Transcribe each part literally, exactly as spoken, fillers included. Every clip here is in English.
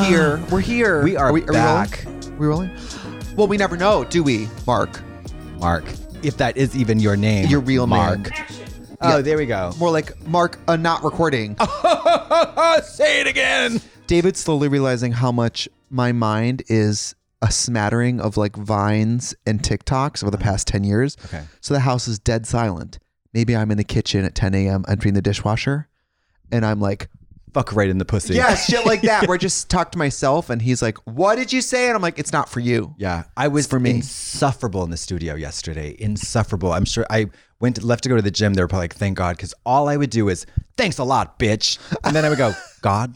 here. We're here. We are, are we, back. Are we rolling? We rolling? Well, we never know, do we, Mark? Mark. If that is even your name. Your real Mark. name. Oh, Yeah. there we go. More like Mark, uh, not recording. Say it again. David's slowly realizing how much my mind is a smattering of like Vines and TikToks over the past ten years. Okay. So the house is dead silent. Maybe I'm in the kitchen at ten a.m. emptying the dishwasher and I'm like, Fuck right in the pussy. yeah, shit like that, where I just talk to myself and he's like, what did you say? And I'm like, it's not for you. Yeah. I was for me. insufferable in the studio yesterday. Insufferable. I'm sure I went left to go to the gym. They were probably like, thank God. Because all I would do is, thanks a lot, bitch. And then I would go, God.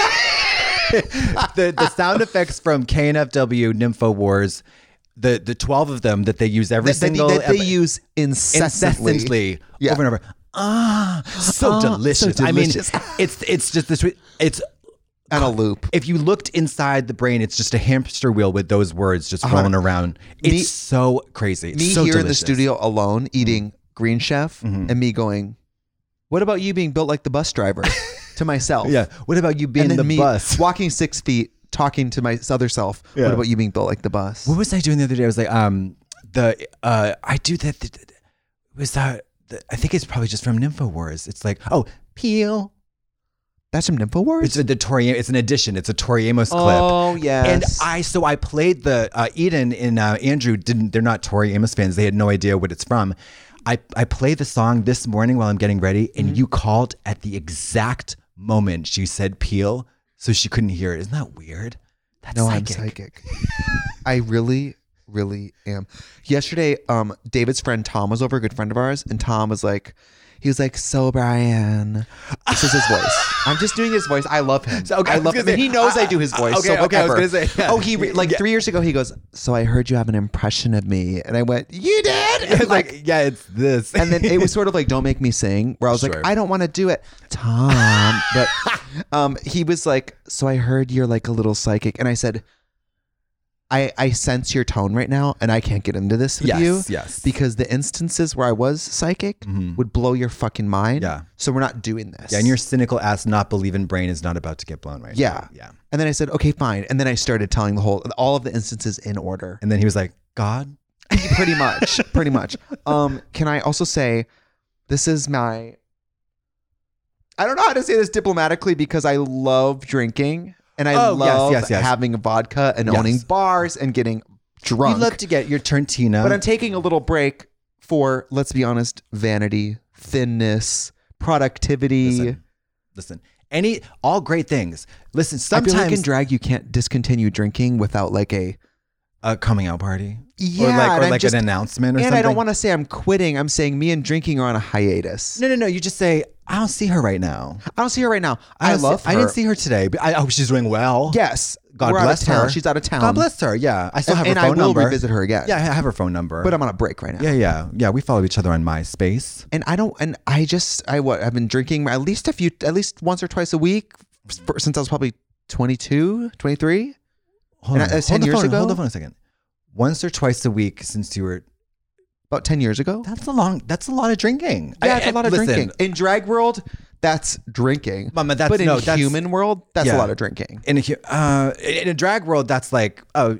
the the sound effects from K N F W, Nympho Wars, the the twelve of them that they use every That, that, single that they epi- use incessantly. incessantly Yeah. over and over. Ah, so, Ah, so delicious. delicious. I mean, it's it's just this. It's And a loop. if you looked inside the brain, it's just a hamster wheel with those words just Uh-huh. rolling around. It's Me- so crazy. Me so here in the delicious. studio alone eating Green Chef Mhm. and me going, what about you being built like the bus driver? To myself. Yeah. What about you being And then the me bus? walking six feet, talking to my other self. Yeah. What about you being built like the bus? What was I doing the other day? I was like, um, the uh, I do that. The, the, was that? The, I think it's probably just from Nympho Wars. It's like, oh, peel. That's from Nympho Wars? It's a the Tori. It's an edition. It's a Tori Amos clip. Oh, yes. And I, so I played the uh, Eden and uh, Andrew didn't. They're not Tori Amos fans. They had no idea what it's from. I I played the song this morning while I'm getting ready, and Mm-hmm. you called at the exact moment she said peel, so she couldn't hear it. Isn't that weird? That's No, psychic. I'm psychic. I really, really am. Yesterday, um, David's friend Tom was over, a good friend of ours, and Tom was like, he was like, so Brian, this is his voice. I'm just doing his voice. I love him. So, okay, I I was love gonna him. And say, he knows I, I- do his voice. okay, so okay, I was whatever. gonna say, yeah. Oh, he re- like Yeah. three years ago, he goes, so I heard you have an impression of me. And I went, you did? And It's like, yeah, it's this. And then it was sort of like, don't make me sing, where I was Sure. like, I don't want to do it. Tom. But um, he was like, so I heard you're like a little psychic. And I said, I, I sense your tone right now, and I can't get into this with Yes, you. yes. Because the instances where I was psychic Mhm. would blow your fucking mind. Yeah. So we're not doing this. Yeah, and your cynical ass not believing brain is not about to get blown right Yeah. now. Yeah. And then I said, okay, fine. And then I started telling the whole, all of the instances in order. And then he was like, God? Pretty much. Pretty much. Um, can I also say, this is my, I don't know how to say this diplomatically because I love drinking and I Oh, yes, love yes, yes. having a vodka and Yes. owning bars and getting drunk. You love to get your Tarantino. But I'm taking a little break for, let's be honest, vanity, thinness, productivity. Listen, listen. Any, all great things. Listen, I sometimes feel like in drag, you can't discontinue drinking without like a, a coming out party. yeah, Or like, and or I'm like just- an announcement or and something. I don't want to say I'm quitting. I'm saying me and drinking are on a hiatus. No, no, no. You just say, I don't see her right now. I don't see her right now. I, don't love see, her. I didn't see her today, but I hope she's doing well. Yes. God We're out of bless town. her. She's out of town. God bless her. Yeah. I still And, have and her I phone will number. revisit her again. Yeah, I have her phone number. But I'm on a break right now. Yeah, yeah. Yeah, we follow each other on MySpace. And I don't, and I just, I what, I've been drinking at least a few, at least once or twice a week for, since I was probably twenty-two, twenty-three. Hold And on. I- that's hold ten the years phone, ago? Hold on for a second. Once or twice a week since you were, About ten years ago. that's a long, that's a lot of drinking. Yeah, I- it's a I- lot of listen, drinking. In drag world, that's drinking. Mama, that's- but in no, that's- human world, that's yeah. a lot of drinking. In a, hu- uh, in a drag world, that's like, oh,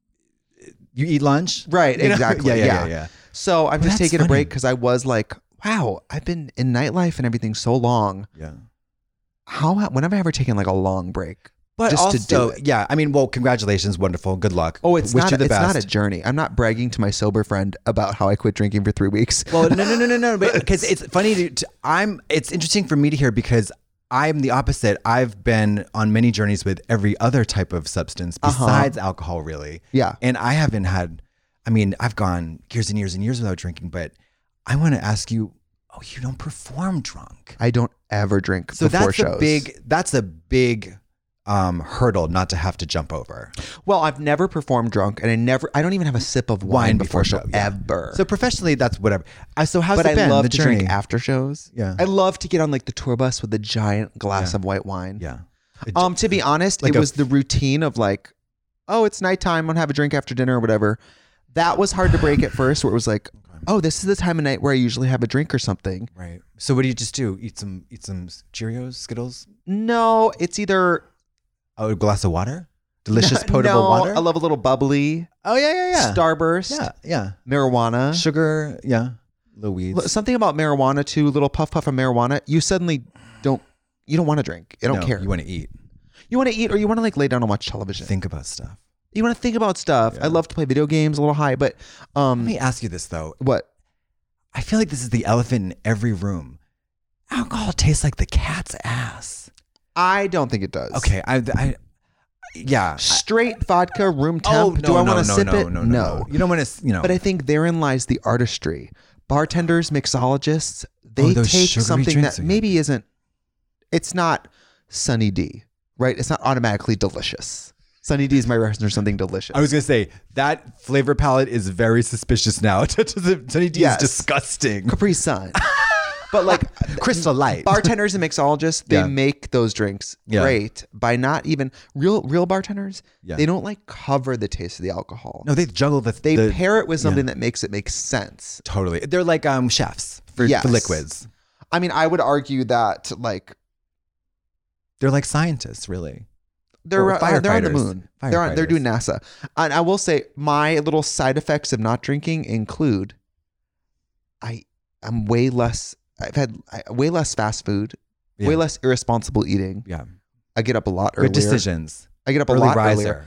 you eat lunch? Right, You know? exactly. Yeah, yeah, yeah. yeah, yeah. So I'm Well, just that's taking a break funny. because I was like, wow, I've been in nightlife and everything so long. Yeah. How, when have I ever taken like a long break? But Just also, to do it. yeah, I mean, well, congratulations, wonderful, good luck. Oh, it's Wish not. you the It's best. not a journey. I'm not bragging to my sober friend about how I quit drinking for three weeks. Well, no, no, no, no, no, because it's funny to, to. I'm. It's interesting for me to hear because I'm the opposite. I've been on many journeys with every other type of substance Uh-huh. besides alcohol, really. Yeah. And I haven't had. I mean, I've gone years and years and years without drinking, but I want to ask you. Oh, you don't perform drunk. I don't ever drink So before that's shows. a big. That's a big um, hurdle not to have to jump over. Well, I've never performed drunk, and I never. I don't even have a sip of wine, Wine before, before show show, yeah. ever. So professionally, that's whatever. Uh, so how's but it I been? love the to journey? drink after shows. Yeah. I love to get on like the tour bus with a giant glass Yeah. of white wine. Yeah. Um, to be honest, Like it a- was the routine of like, oh, it's nighttime. I'm gonna have a drink after dinner or whatever. That was hard to break at first, where it was like, oh, this is the time of night where I usually have a drink or something. Right. So what do you just do? Eat some eat some Cheerios, Skittles? No, it's either Oh, a glass of water? Delicious potable no, water? I love a little bubbly. Oh, yeah, yeah, yeah. Starburst. Yeah, yeah. Marijuana. Sugar, yeah. Little weeds. Something about marijuana too, little puff puff of marijuana. You suddenly don't, you don't want to drink. You don't No, care. You want to eat. You want to eat or you want to like lay down and watch television. Think about stuff. You want to think about stuff. Yeah. I love to play video games a little high, but um, Let me ask you this though. what? I feel like this is the elephant in every room. Alcohol tastes like the cat's ass. I don't think it does. Okay, I, I yeah. Straight vodka, room temp. Oh, no, Do I no, want to no, sip no, it? no, no, no. You don't want to, you know. But I think therein lies the artistry. Bartenders, mixologists, they Oh, those take sugary something drinks that are maybe isn't, it's not Sunny D, right? It's not automatically delicious. Sunny D is my reference for something delicious. I was gonna say that flavor palette is very suspicious now. Sunny D Yes. is disgusting. Capri Sun. But like Crystal Light. bartenders and mixologists, they Yeah. make those drinks Yeah. great by not even real real bartenders. Yeah. They don't like cover the taste of the alcohol. No, they juggle the. They the, pair it with something yeah. that makes it make sense. Totally. They're like um chefs for, Yes. for liquids. I mean, I would argue that like They're like scientists, really. they're Or uh, they're on the firefighters. moon. They're on, they're Firefighters. doing NASA. And I will say my little side effects of not drinking include I I'm way less I've had I, way less fast food, Yeah. way less irresponsible eating. Yeah. I get up a lot earlier. Good decisions. I get up a Early lot riser. earlier.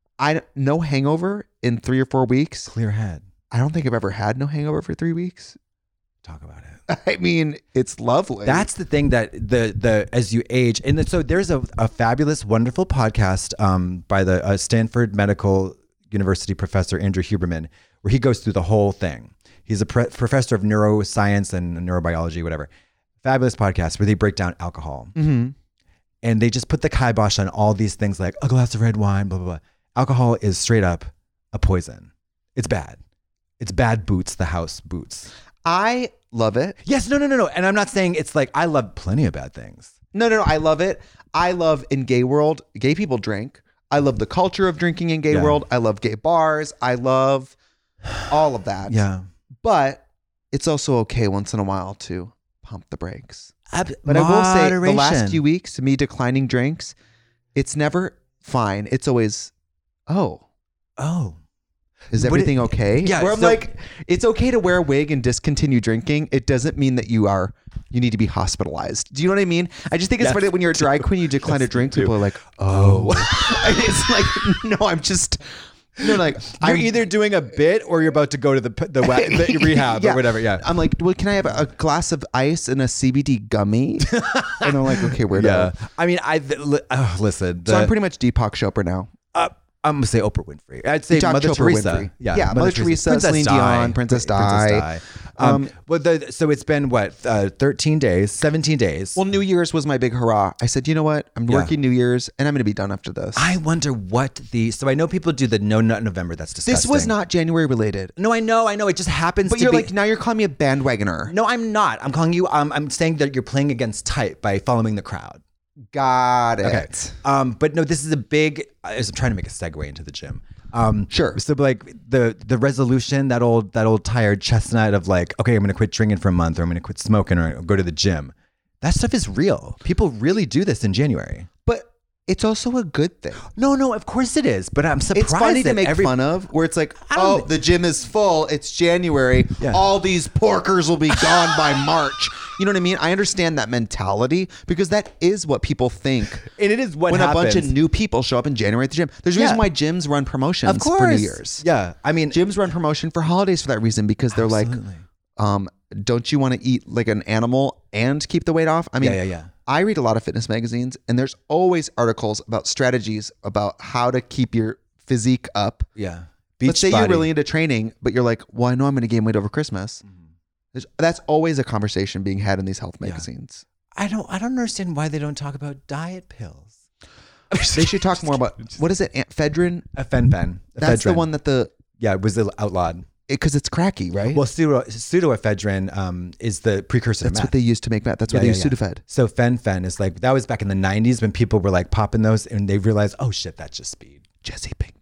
I no hangover in three or four weeks. Clear head. I don't think I've ever had no hangover for three weeks. Talk about it. I mean, it's lovely. That's the thing that the the as you age, and then, so there's a, a fabulous, wonderful podcast um, by the uh, Stanford Medical University professor Andrew Huberman, where he goes through the whole thing. He's a pre- professor of neuroscience and neurobiology, whatever. Fabulous podcast where they break down alcohol, Mhm. and they just put the kibosh on all these things like a glass of red wine, blah blah blah. Alcohol is straight up a poison. It's bad. It's bad boots, the house boots. I love it. Yes, no, no, no, no. And I'm not saying it's like I love plenty of bad things. No, no, no. I love it. I love in gay world, gay people drink. I love the culture of drinking in gay Yeah. world. I love gay bars. I love all of that. Yeah. But it's also okay once in a while to pump the brakes. Ab- But I will say the last moderation. few weeks, me declining drinks, it's never fine. It's always, oh, Oh. is But everything it- okay? yeah, Where I'm so- like, it's okay to wear a wig and discontinue drinking. It doesn't mean that you are, you need to be hospitalized. Do you know what I mean? I just think it's Yes, funny that when you're a drag queen, you decline a Yes, drink. too. People are like, oh. And it's like, no, I'm just, no, like, You're I'm either doing a bit or you're about to go to the the, wa- the rehab Yeah. or whatever. Yeah. I'm like, well, can I have a, a glass of ice and a C B D gummy? And I'm like, okay, where Yeah. to? I mean, I th- li- oh, listen. The, So I'm pretty much Deepak Chopra now. uh, I'm gonna say Oprah Winfrey. I'd say Deepak Mother Chopra Teresa. Winfrey. Yeah, Yeah, Mother Teresa, Celine Dion, Princess Di. Um, Um, well, the, so it's been what, uh, thirteen days, seventeen days. Well, New Year's was my big hurrah. I said, you know what? I'm Yeah. working New Year's and I'm going to be done after this. I wonder what the. So I know people do the No Nut November. That's disgusting. this was not January related. No, I know, I know. It just happens. But to you're be, like, now you're calling me a bandwagoner. No, I'm not. I'm calling you. Um, I'm saying that you're playing against type by following the crowd. Got it. Okay. Um, but no, this is a big. I was trying to make a segue into the gym. Um, Sure. So like the the resolution, that old that old tired chestnut of like, okay, I'm gonna quit drinking for a month, or I'm gonna quit smoking, or go to the gym. That stuff is real. People really do this in January. But it's also a good thing. No, no, of course it is. But I'm surprised. It's funny to that make every, fun of, where it's like, I don't oh, thi- the gym is full. It's January. Yeah. All these porkers will be gone by March. You know what I mean? I understand that mentality because that is what people think. And it is what when happens. a bunch of new people show up in January at the gym. There's a reason Yeah. why gyms run promotions of course. for New Year's. Yeah, I mean, Gyms run promotion for holidays for that reason because they're Absolutely. like, um, don't you want to eat like an animal and keep the weight off? I mean, Yeah, yeah, yeah. I read a lot of fitness magazines and there's always articles about strategies about how to keep your physique up. yeah. Let's say Beachbody. you're really into training, but you're like, well, I know I'm going to gain weight over Christmas. There's, that's always a conversation being had in these health magazines. I don't. I don't understand why they don't talk about diet pills. They should talk more about, what is it? Ephedrine? Ephedrine. That's the Ephedrine. one that the, Yeah, it was outlawed. because it's cracky, right? Well, pseudo, pseudoephedrine um, is the precursor that's to what meth. they use to make meth. That's Yeah, what they yeah, use yeah. Sudafed. So fen-phen is like, that was back in the nineties when people were like popping those and they realized, oh shit, that's just speed. Jesse Pinkman.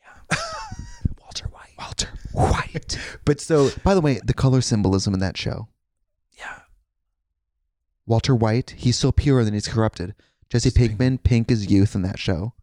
Walter White. Walter White. But so, By the way, the color symbolism in that show. yeah. Walter White, he's so pure and then he's corrupted. Jesse Interesting. Pinkman, pink is youth in that show.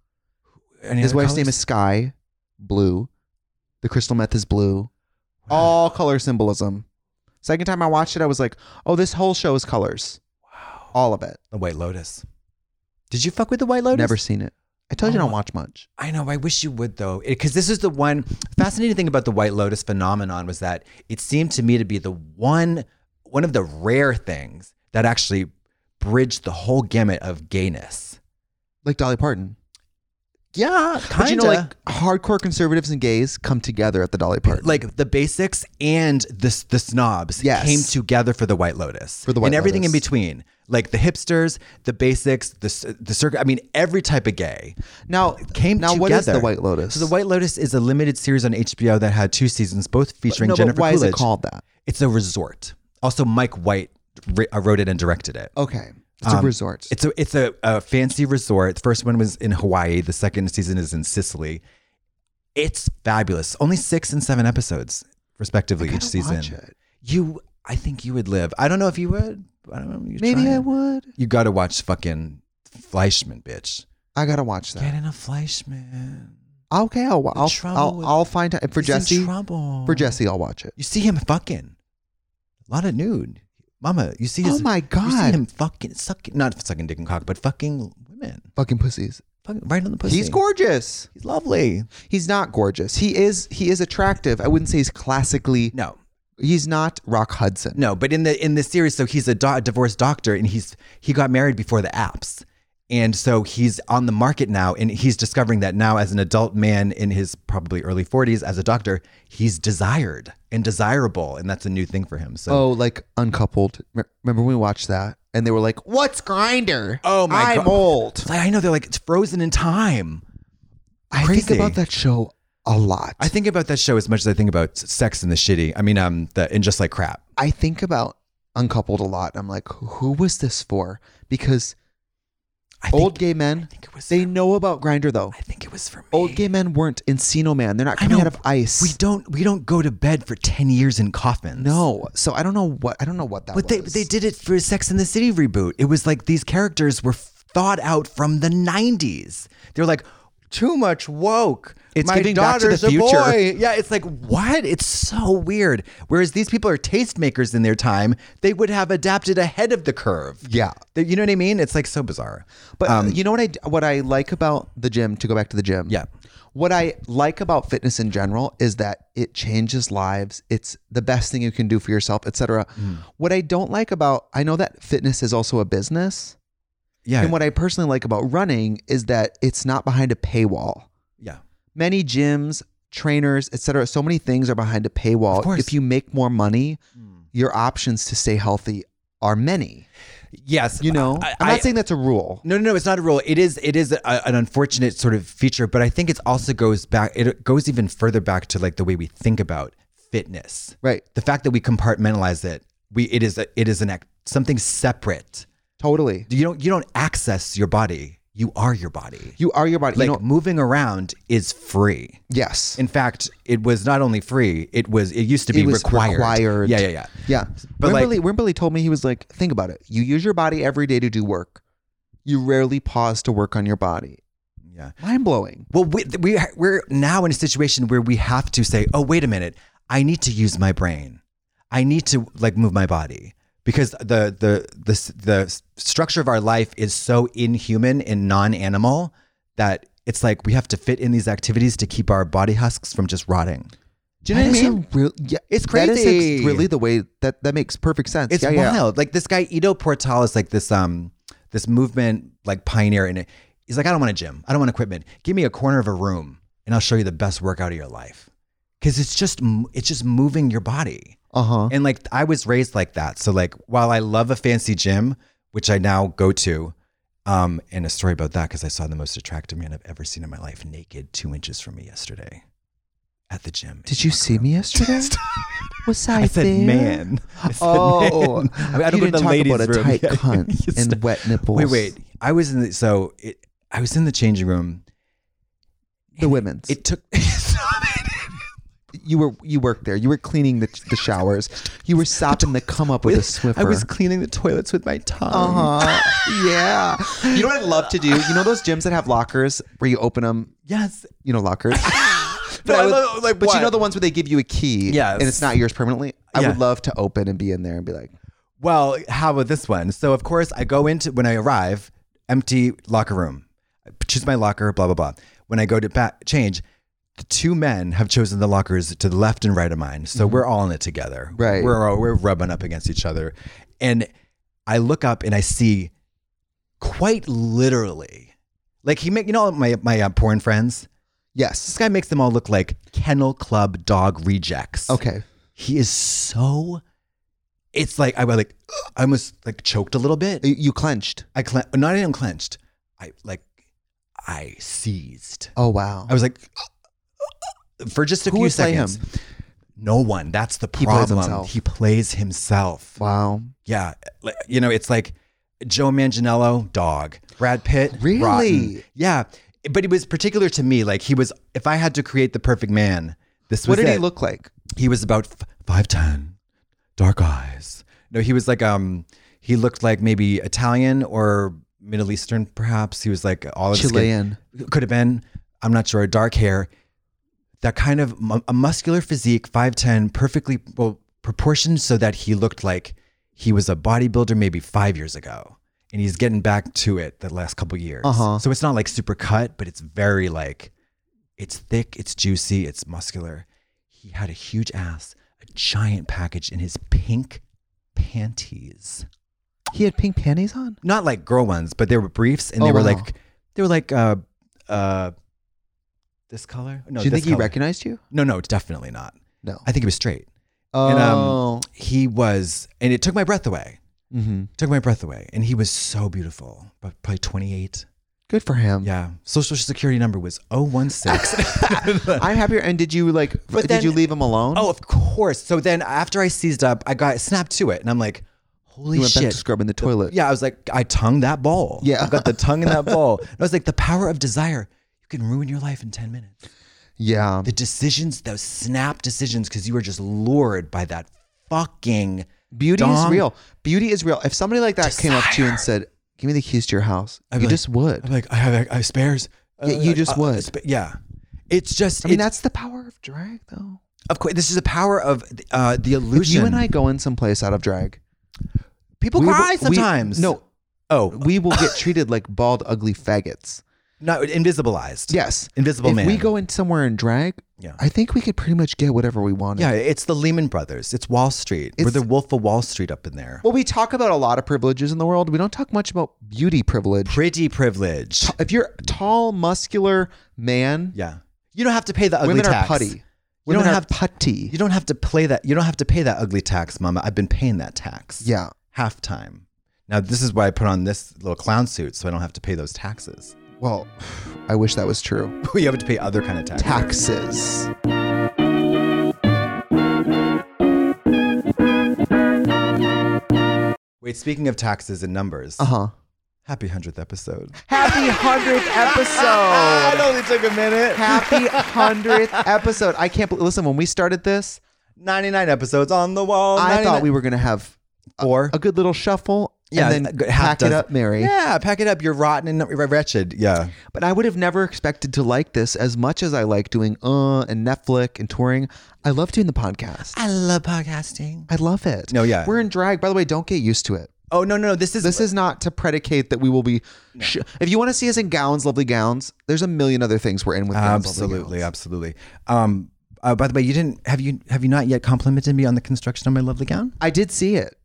Any His other wife's colors? name is Sky, blue. The crystal meth is blue. All color symbolism. Second time I watched it, I was like, oh, this whole show is colors. Wow. All of it. The White Lotus. Did you fuck with the White Lotus? Never seen it. I told you I Oh. don't watch much. I know. I wish you would though, because this is the one fascinating thing about the White Lotus phenomenon was that it seemed to me to be the one one of the rare things that actually bridged the whole gamut of gayness. Like Dolly Parton. Yeah, kind But you of know, like hardcore conservatives and gays come together at the Dolly Parton. like the basics and the the snobs Yes. came together for the White Lotus. For the White and everything Lotus. in between, like the hipsters, the basics, the the circuit. I mean, every type of gay now, came now together. what is the White Lotus? So the White Lotus is a limited series on H B O that had two seasons, both featuring no, Jennifer but why Coolidge. is it called that? It's a resort. Also, Mike White ri- uh, wrote it and directed it. Okay. It's a Um, resort. It's a it's a, a fancy resort. The first one was in Hawaii. The second season is in Sicily. It's fabulous. Only six and seven episodes, respectively, I each gotta season. watch it. You, I think you would live. I don't know if you would. I don't know. You Maybe try I it. would. You got to watch fucking Fleischman, bitch. I gotta watch that. Get in a Fleischman. Okay, I'll I'll trouble I'll, with- I'll find time for He's in Jesse. trouble. For Jesse, I'll watch it. You see him fucking. A lot of nude. Mama, you see his. Oh my You see god, him fucking sucking, not sucking dick and cock, but fucking women. fucking pussies. Fucking right on the pussy. He's gorgeous. He's lovely. He's not gorgeous. He is he is attractive. I wouldn't say he's classically. No, He's not Rock Hudson. no, but in the in the series, so he's a do- divorced doctor, and he's he got married before the apps, and so he's on the market now, and he's discovering that now as an adult man in his probably early forties, as a doctor, he's desired and desirable, and that's a new thing for him. So. Oh, like Uncoupled. Re- Remember when we watched that and they were like, "What's Grinder? Oh my I'm God. old." It's like, I know they're like it's frozen in time. I Crazy. think about that show a lot. I think about that show as much as I think about Sex and the Shitty. I mean, um, the and Just Like Crap. I think about Uncoupled a lot. I'm like, who was this for? Because I think, old gay men, I think it was. they for, know about Grinder though. I think it was for me. Old gay men weren't Encino Man. They're not I coming know. out of ice. We don't. We don't go to bed for ten years in coffins. No. So I don't know what I don't know what that But they was. they did it for Sex and the City reboot. It was like these characters were thought out from the nineties. They're like too much woke. It's My giving Back to the daughter's a Future. boy. Yeah, it's like what? It's so weird. Whereas these people are tastemakers in their time, they would have adapted ahead of the curve. Yeah. They- you know what I mean? It's like so bizarre. But Um, you know what I what I like about the gym, to go back to the gym. Yeah. What I like about fitness in general is that it changes lives. It's the best thing you can do for yourself, et cetera. Mm. What I don't like about I know that fitness is also a business. Yeah. And what I personally like about running is that it's not behind a paywall. yeah. Many gyms, trainers, et cetera, so many things are behind a paywall. Of course. If you make more money, your options to stay healthy are many. Yes. You know, I, I'm not I- saying that's a rule. No, no, no. It's not a rule. It is. It is a, an unfortunate sort of feature, but I think it also goes back. It goes even further back to like the way we think about fitness. Right. The fact that we compartmentalize it. We. It is. A, it is an act, something separate. Totally. You don't. You don't access your body. You are your body. You are your body. Like you know, moving around is free. yes. In fact, it was not only free. It was. It used to be It was required. required. Yeah, yeah, yeah. Yeah. But like- Wimberly, Wimberly told me, he was like, think about it. You use your body every day to do work. You rarely pause to work on your body. Yeah. Mind blowing. Well, we, we we're now in a situation where we have to say, "Oh, wait a minute! I need to use my brain. I need to like move my body because the the the the structure of our life is so inhuman and non-animal that it's like we have to fit in these activities to keep our body husks from just rotting." Do you know That what I is a mean? real- yeah, It's that is crazy. ex- really the way that that makes perfect sense. It's yeah, yeah. wild. Like this guy Ido Portal is like this um this movement like pioneer in it. He's like, I don't want a gym. I don't want equipment. Give me a corner of a room and I'll show you the best workout of your life. Cause it's just it's just moving your body. Uh huh. And like I was raised like that. So like while I love a fancy gym, which I now go to, um, and a story about that because I saw the most attractive man I've ever seen in my life naked two inches from me yesterday at the gym. Did you see me yesterday? What's I, I said there? man. I said Oh, man. I, mean, I don't you go to didn't the talk ladies' about a room. tight Yeah. cunt You and stop. wet nipples. Wait, wait. I was in the so it, I was in the changing room. The women's. It took you were you worked there. You were cleaning the, the showers. You were sopping the cum up with, with a Swiffer. I was cleaning the toilets with my tongue. Uh-huh. Yeah. You know what I'd love to do? You know those gyms that have lockers where you open them? Yes. You know, lockers. But, No, I would, love- like, but what? you know the ones where they give you a key Yes. and it's not yours permanently? I Yeah. would love to open and be in there and be like, Well, how about this one? So, of course, I go into, when I arrive, empty locker room. I choose my locker, blah, blah, blah. When I go to back, change, the two men have chosen the lockers to the left and right of mine. So we're all in it together. Right. We're, all, we're rubbing up against each other. And I look up and I see quite literally, like he make, you know, my, my uh, porn friends, yes. this guy makes them all look like kennel club dog rejects. Okay. He is so, it's like, I was like, I almost like choked a little bit. You, you clenched. I cle- not even clenched. I like, I seized. Oh, wow. I was like, for just a Who few would play seconds. him? No one. That's the He plays problem. himself. He plays himself. Wow. Yeah. Like, you know, it's like Joe Manganiello, dog. Brad Pitt, Really? rotten. Yeah. But it was particular to me. Like he was, if I had to create the perfect man, this was What did it. he look like? He was about five ten, dark eyes. No, he was like um, he looked like maybe Italian or Middle Eastern, perhaps. He was like olive Chilean. skin. Could have been. I'm not sure. Dark hair, that kind of mu- a muscular physique, five ten, perfectly well proportioned, so that he looked like he was a bodybuilder maybe five years ago, and he's getting back to it the last couple years. Uh-huh. So it's not like super cut, but it's very like, it's thick, it's juicy, it's muscular. He had a huge ass, a giant package in his pink panties. He had pink panties on? Not like girl ones, but they were briefs, and Oh, they were wow. like, they were like, uh, uh, this color. No, Do you this think he color. recognized you? No, no, definitely not. No. I think he was straight. Oh. And um, he was, and it took my breath away. mm-hmm. Took my breath away, and he was so beautiful. But probably twenty-eight. Good for him. Yeah, social security number was oh one six. I'm happier. And did you like, But did then- you leave him alone? Oh, of course. So then after I seized up, I got snapped to it, and I'm like, holy you went shit. back to scrubbing the toilet. Yeah, I was like, I tongued that bowl. Yeah. I got the tongue in that bowl. And I was like, the power of desire. You can ruin your life in ten minutes. Yeah. The decisions, those snap decisions, because you were just lured by that fucking Beauty is dong. real. Beauty is real. If somebody like that came up to you and said, give me the keys to your house, I'd be you like- just would. I'm like, I have, I have spares. Yeah, you just would. sp- yeah. It's just, I mean, it's- that's the power of drag, though. of course, this is the power of uh, the If illusion. you and I go in someplace out of drag, people we will- cry we- sometimes. no, Oh, we will get treated like bald, ugly faggots. no, invisibilized. Yes. Invisible if man. we go in somewhere in drag, Yeah. I think we could pretty much get whatever we wanted. Yeah, it's the Lehman Brothers. It's Wall Street. We're It's- the Wolf of Wall Street up in there. Well, we talk about a lot of privileges in the world. We don't talk much about beauty privilege. Pretty privilege. If you're a tall, muscular man, Yeah. You don't have to pay the ugly women tax. are putty. You Women don't are have putty. You don't have to play that. You don't have to pay that ugly tax, Mama. I've been paying that tax. Yeah. Half time. Now this is why I put on this little clown suit, so I don't have to pay those taxes. Well, I wish that was true. You have to pay other kind of taxes. Taxes. Wait, speaking of taxes and numbers, Uh huh. happy hundredth episode. Happy hundredth It episode. only took a minute. Happy hundredth episode. I can't believe. Listen, when we started this, ninety-nine episodes on the wall. I thought ninety-nine we were gonna have a, Four. a good little shuffle. Yeah, and a then good half pack it dozen. up, Mary. Yeah, pack it up. You're rotten and wretched. Yeah. But I would have never expected to like this as much as I like doing uh and Netflix and touring. I love doing the podcast. I love podcasting. I love it. No, yeah. We're in drag. By the way, don't get used to it. Oh no, no, no. This is This is not to predicate that we will be. Sh- if you want to see us in gowns, lovely gowns, there's a million other things we're in with. Gowns, lovely absolutely, gowns. absolutely. Um, uh, by the way, you didn't have you have you not yet complimented me on the construction of my lovely gown? I did see it.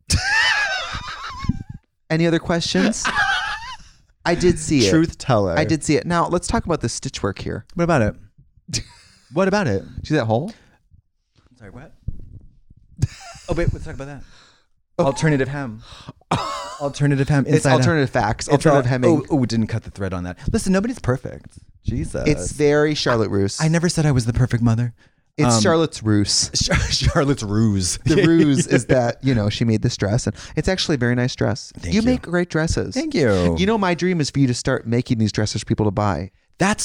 Any other questions? I did see it. Truth teller. I did see it. Now let's talk about the stitch work here. What about it? What about it? See that hole? Sorry, what? Oh wait, let's talk about that. Alternative hem. Alternative hem. It's inside out. alternative facts. It's Alternative all- hemming. Oh, oh, didn't cut the thread on that. Listen, nobody's perfect. Jesus. It's very Charlotte Roos. I never said I was the perfect mother. It's Um, Charlotte's Roos. Char- Charlotte's ruse. The ruse is that, you know, she made this dress and it's actually a very nice dress. Thank you you. make great dresses. Thank you. You know, my dream is for you to start making these dresses for people to buy. That's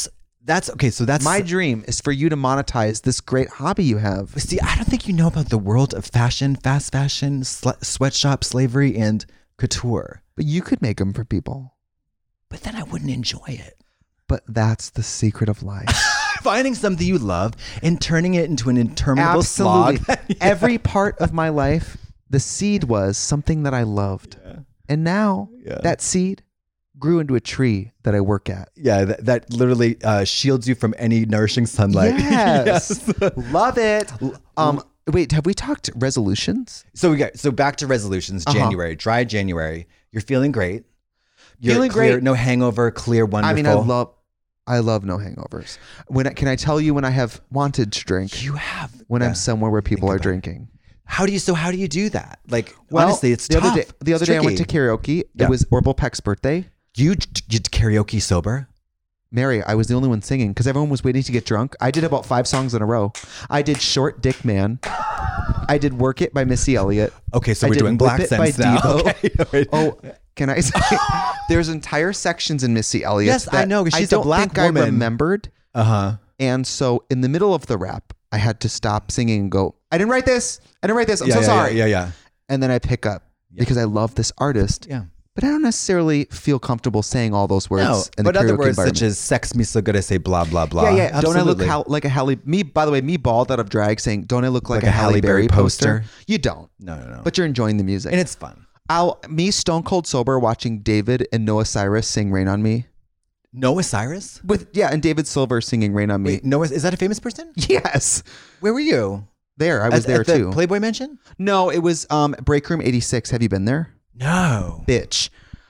That's okay. So that's My dream is for you to monetize this great hobby you have. See, I don't think you know about the world of fashion, fast fashion, sl- sweatshop, slavery, and couture. But you could make them for people. But then I wouldn't enjoy it. But that's the secret of life. Finding something you love and turning it into an interminable Absolutely. slog. Yeah. Every part of my life, the seed was something that I loved. Yeah. And now Yeah. that seed grew into a tree that I work at. Yeah, that, that literally uh, shields you from any nourishing sunlight. Yes. Love it. Um, wait, have we talked resolutions? So we got so back to resolutions. Uh-huh. January, dry January. You're feeling great. You're Feeling clear, great. No hangover. Clear, wonderful. I mean, I love, I love no hangovers. When I, can I tell you when I have wanted to drink? You have When yeah. I'm somewhere where people are about it. drinking. How do you? So how do you do that? Like Well, honestly, it's the tough. other day. The other It's day I went to tricky. karaoke. Yeah. It was Orville Peck's birthday. You you did karaoke sober? Mary, I was the only one singing because everyone was waiting to get drunk. I did about five songs in a row. I did Short Dick Man. I did Work It by Missy Elliott. Okay, so I we're did doing Whip Black It Sense by now. Devo. Okay, all right. Oh, can I say? There's entire sections in Missy Elliott. Yes, I that know, 'cause I she's a don't black think woman. I remembered. Uh huh. And so in the middle of the rap, I had to stop singing and go, I didn't write this. I didn't write this. I'm yeah, so yeah, sorry. Yeah, yeah, And then I pick up because I love this artist. yeah. But I don't necessarily feel comfortable saying all those words No, in the but other karaoke words environment. such as "sex me so good I say blah blah blah." Yeah, yeah. Don't I look Absolutely. how, like a Halle? Me, by the way, me bald out of drag saying, "Don't I look like, Like a, a Halle Halle Berry Berry poster? poster? You don't, No, no, no. but you're enjoying the music. and it's fun. I'll me stone cold sober watching David and Noah Cyrus sing "Rain on Me" Noah Cyrus? with yeah, and David Silver singing "Rain on Me." Wait, Noah is that a famous person? Yes, Where were you? there I was At- there at the too. Playboy Mansion? no, it was um Break Room eighty-six. Have you been there? No. Bitch.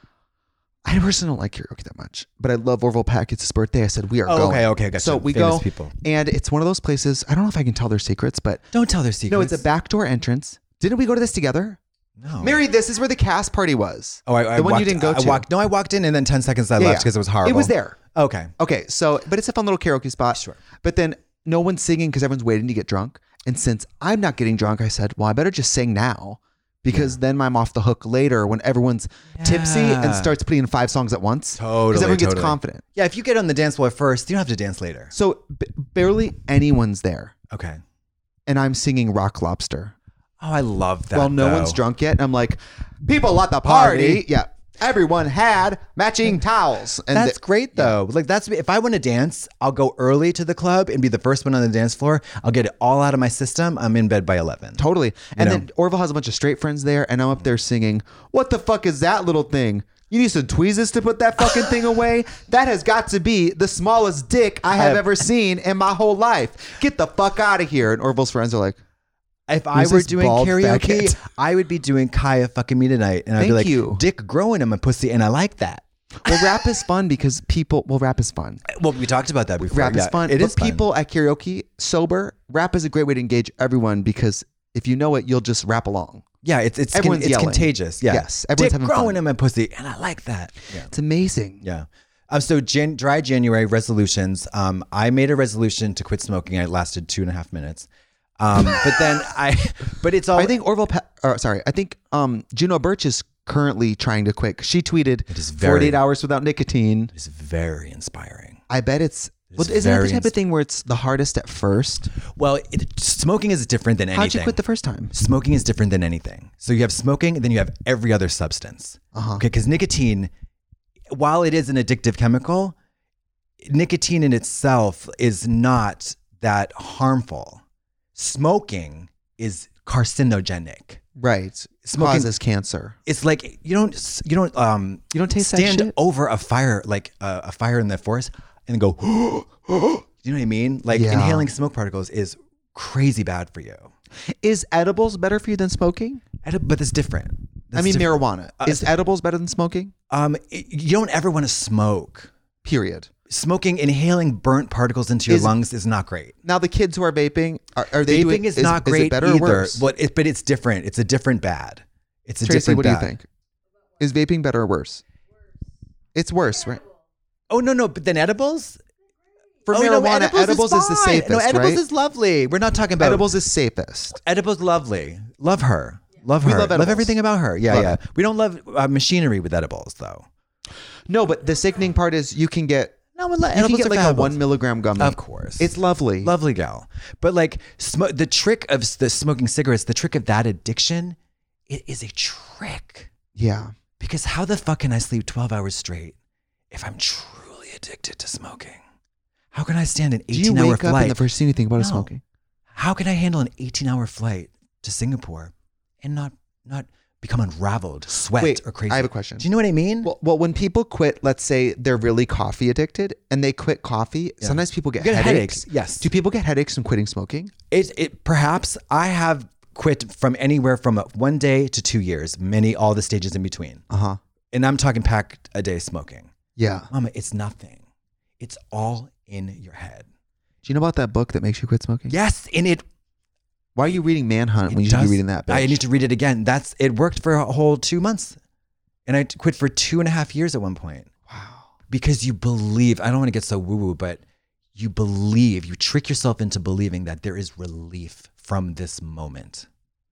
I personally don't like karaoke that much, but I love Orville Peck. It's his birthday. I said we are Oh, going. okay, okay, gotcha. So we Famous go, people. and it's one of those places. I don't know if I can tell their secrets, but Don't tell their secrets. no, it's a backdoor entrance. Didn't we go to this together? No. Mary, this is where the cast party was. Oh, I, I the one walked, you didn't go I to. walked. No, I walked in and then ten seconds I Yeah, left yeah. because it was horrible. It was there. Okay. Okay, so but it's a fun little karaoke spot. Sure. But then no one's singing because everyone's waiting to get drunk. And since I'm not getting drunk, I said, well, I better just sing now because then I'm off the hook later when everyone's tipsy and Yeah. starts putting in five songs at once. Totally, Because everyone gets totally. confident. Yeah, if you get on the dance floor first, you don't have to dance later. So b- barely anyone's there. Okay. And I'm singing Rock Lobster. Oh, I love that. Well, no though. one's drunk yet. And I'm like, people at the party. Party. Yeah. Everyone had matching towels. And That's the- great though. Like that's if I want to dance, I'll go early to the club and be the first one on the dance floor. I'll get it all out of my system. I'm in bed by eleven. Totally. And know? then Orville has a bunch of straight friends there, and I'm up there singing, what the fuck is that little thing? You need some tweezers to put that fucking thing away? That has got to be the smallest dick I have have- ever seen in my whole life. Get the fuck out of here. And Orville's friends are like, If I Who's were this doing bald karaoke, faggot? I would be doing Kaya fucking me tonight, and I'd Thank be like, you. "Dick growing in my pussy," and I like that. well, rap is fun because people, well, rap is fun. Well, we talked about that before. Rap is Yeah, fun. It but is fun. people at karaoke sober, rap is a great way to engage everyone because if you know it, you'll just rap along. Yeah, it's it's Everyone's it's yelling. contagious. Yeah. Yes, everyone's Dick having growing fun. in my pussy, and I like that. Yeah. It's amazing. Yeah. Um, so Jan- dry January resolutions. Um, I made a resolution to quit smoking. It lasted two and a half minutes. Um, but then I, but it's all. I think Orville, Pe- or, sorry, I think um, Juno Birch is currently trying to quit. She tweeted It is very- forty-eight hours without nicotine. it's very inspiring. I bet it's, It's well, isn't that the very type of thing where it's the hardest at first? Well, it, smoking is different than anything. How'd you quit the first time? Smoking is different than anything. So you have smoking, and then you have every other substance. Uh-huh. Okay, because nicotine, while it is an addictive chemical, nicotine in itself is not that harmful. Smoking is carcinogenic. Right. Smoking- Causes cancer. It's like you don't you don't um You don't taste that stand shit? over a fire like uh, a fire in the forest and go. You know what I mean? Like Yeah. inhaling smoke particles is crazy bad for you. Is edibles better for you than smoking? Edi- But it's different. I That's mean, different. marijuana. Uh, is edibles better than smoking? Um, it- you don't ever want to smoke. Period. Smoking, inhaling burnt particles into your Is- lungs is not great. Now, the kids who are vaping, are, are they Vaping doing, is, not is great it better either. or worse? But, it, but it's different. It's a different bad. It's a Tracy, different what do you bad. think? Is vaping better or worse? It's worse, right? Oh no, no. But then edibles. For Oh, no, marijuana, edibles, is, the fine. safest, No, edibles right? is lovely. We're not talking about edibles is safest. Edibles lovely. Love her. Love her. We love edibles. everything about her. Yeah, Love yeah. it. We don't love uh, machinery with edibles though. No, but the sickening part is you can get No, You can get like a one milligram gummy. Of course. It's lovely. Lovely gal. But like sm- the trick of s- the smoking cigarettes, the trick of that addiction, it is a trick. Yeah. Because how the fuck can I sleep twelve hours straight if I'm truly addicted to smoking? How can I stand an Do you eighteen hour wake up flight? and the first thing you think about is No. smoking? How can I handle an eighteen hour flight to Singapore and not not become unraveled, sweat Wait, or crazy? I have a question. Do you know what I mean? Well, well, when people quit, let's say they're really coffee addicted and they quit coffee, Yeah. sometimes people get, You get headaches. headaches, yes. Do people get headaches from quitting smoking? It, it perhaps I have quit from anywhere from one day to two years, many all the stages in between. Uh huh. And I'm talking pack a day smoking. Yeah. Mama, it's nothing. It's all in your head. Do you know about that book that makes you quit smoking? Yes, and it. Why are you reading Manhunt it when you should be does- reading that? Bitch? I need to read it again. That's it worked for a whole two months, and I quit for two and a half years at one point. Wow. Because you believe. I don't want to get so woo woo, but you believe. You trick yourself into believing that there is relief from this moment,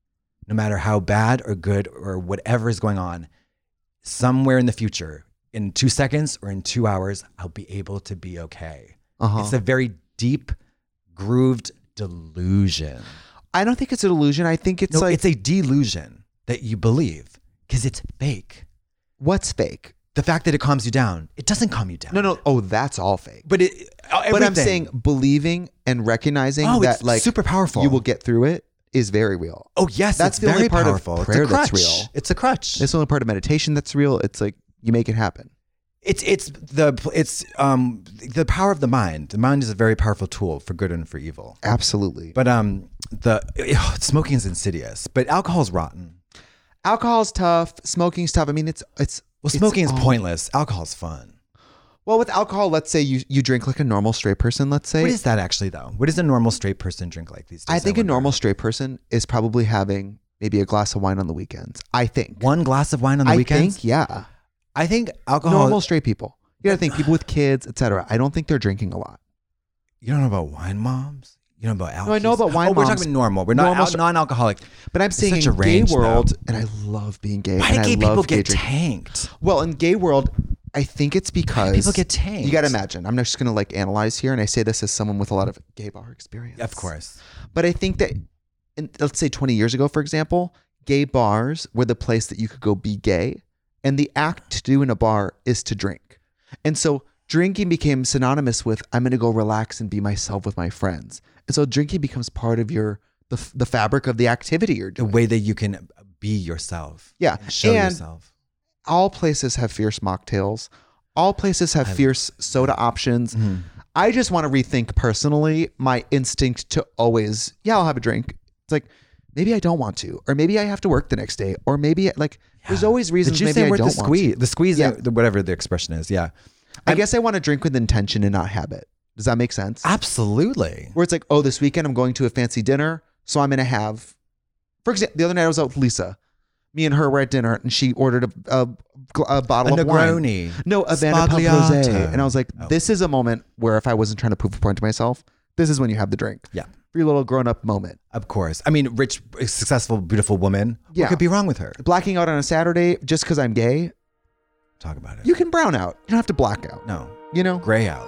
no matter how bad or good or whatever is going on. Somewhere in the future, in two seconds or in two hours, I'll be able to be okay. Uh huh. It's a very deep, grooved delusion. I don't think it's a delusion. I think it's No, like it's a delusion that you believe because it's fake. what's fake? The fact that it calms you down, it doesn't calm you down. No, no. Oh, that's all fake. But it. But I'm saying believing and recognizing Oh, that it's like super powerful. you will get through it is very real. Oh yes, That's it's the very only part of powerful. prayer it's a that's crutch. real. It's a crutch. It's the only part of meditation that's real. It's like you make it happen. It's it's the it's um the power of the mind. The mind is a very powerful tool for good and for evil. Absolutely. But um the ugh, smoking is insidious, but alcohol is rotten. Alcohol's tough. Smoking's tough. I mean, it's it's Well, it's smoking is all- pointless. Alcohol is fun. Well, with alcohol, let's say you you drink like a normal straight person. Let's say What is that actually though? What does a normal straight person drink like these days? I think a wonder? normal straight person is probably having maybe a glass of wine on the weekends. I think. one glass of wine on the I weekends. think yeah. I think alcohol. Normal straight people. You gotta think people with kids, et cetera. I don't think they're drinking a lot. You don't know about wine moms. You know about alcohol. No, I know about wine oh, We're moms. talking normal. We're not Normal al- str- non-alcoholic. But I'm It's saying such a in gay range, though. world, and I love being gay. Why and do I gay love people gay get drinking. tanked? Well, in gay world, I think it's because people get tanked? You got to imagine. I'm not just going to like analyze here, and I say this as someone with a lot of gay bar experience. Of course. But I think that, in, let's say twenty years ago, for example, gay bars were the place that you could go be gay, and the act to do in a bar is to drink, and so drinking became synonymous with I'm going to go relax and be myself with my friends, and so drinking becomes part of your the the fabric of the activity you're The doing. way that you can be yourself. Yeah. And show And- yourself. All places have fierce mocktails. All places have fierce soda options. Mm-hmm. I just want to rethink personally my instinct to always, yeah, I'll have a drink. It's like, maybe I don't want to, or maybe I have to work the next day, or maybe like there's always reasons The juice maybe ain't I worth don't the want squeeze. to. The squeeze, Yeah. uh, the- whatever the expression is. Yeah. I I'm- guess I want to drink with intention and not habit. Does that make sense? Absolutely. Where it's like, oh, this weekend I'm going to a fancy dinner, so I'm going to have, for example, the other night I was out with Lisa. Me and her were at dinner, and she ordered a, a, a bottle A of wine. Negroni. No, a Vanderpump Spagliato. Rosé. And I was like, Oh. this is a moment where if I wasn't trying to prove a point to myself, this is when you have the drink. Yeah. For your little grown up moment. Of course. I mean, rich, successful, beautiful woman. Yeah. What could be wrong with her? Blacking out on a Saturday just because I'm gay, Talk about it. you can brown out. You don't have to black out. no. You know? Gray out.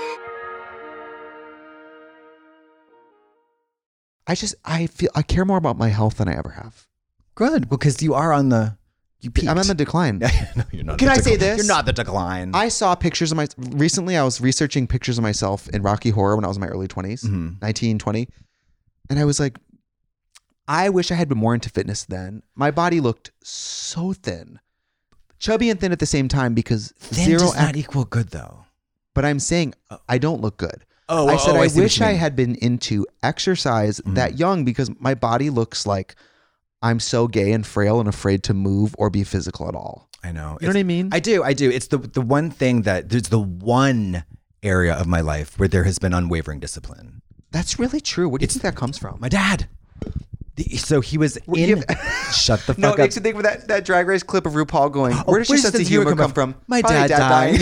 I just, I feel, I care more about my health than I ever have. Good. Because you are on the, you peaked. I'm on the decline. no, you're not. Can the I say decline. this? You're not the decline. I saw pictures of my, recently I was researching pictures of myself in Rocky Horror when I was in my early twenties, Mhm. nineteen, twenty. And I was like, I wish I had been more into fitness then. My body looked so thin. Chubby and thin at the same time because Thin zero does not ac- equal good though. But I'm saying I don't look good. Oh, I oh, said oh, I, I see what wish you I mean. had been into exercise that young because my body looks like I'm so gay and frail and afraid to move or be physical at all. I know. You know It's- what I mean? I do. I do. It's the the one thing that there's the one area of my life where there has been unwavering discipline. That's really true. Where do you think that comes from? My dad. The, so he was Well, in. you- Shut the fuck No, it up. makes you think of that, that Drag Race clip of RuPaul going, where does your sense of humor come from? My Probably dad, died. dying.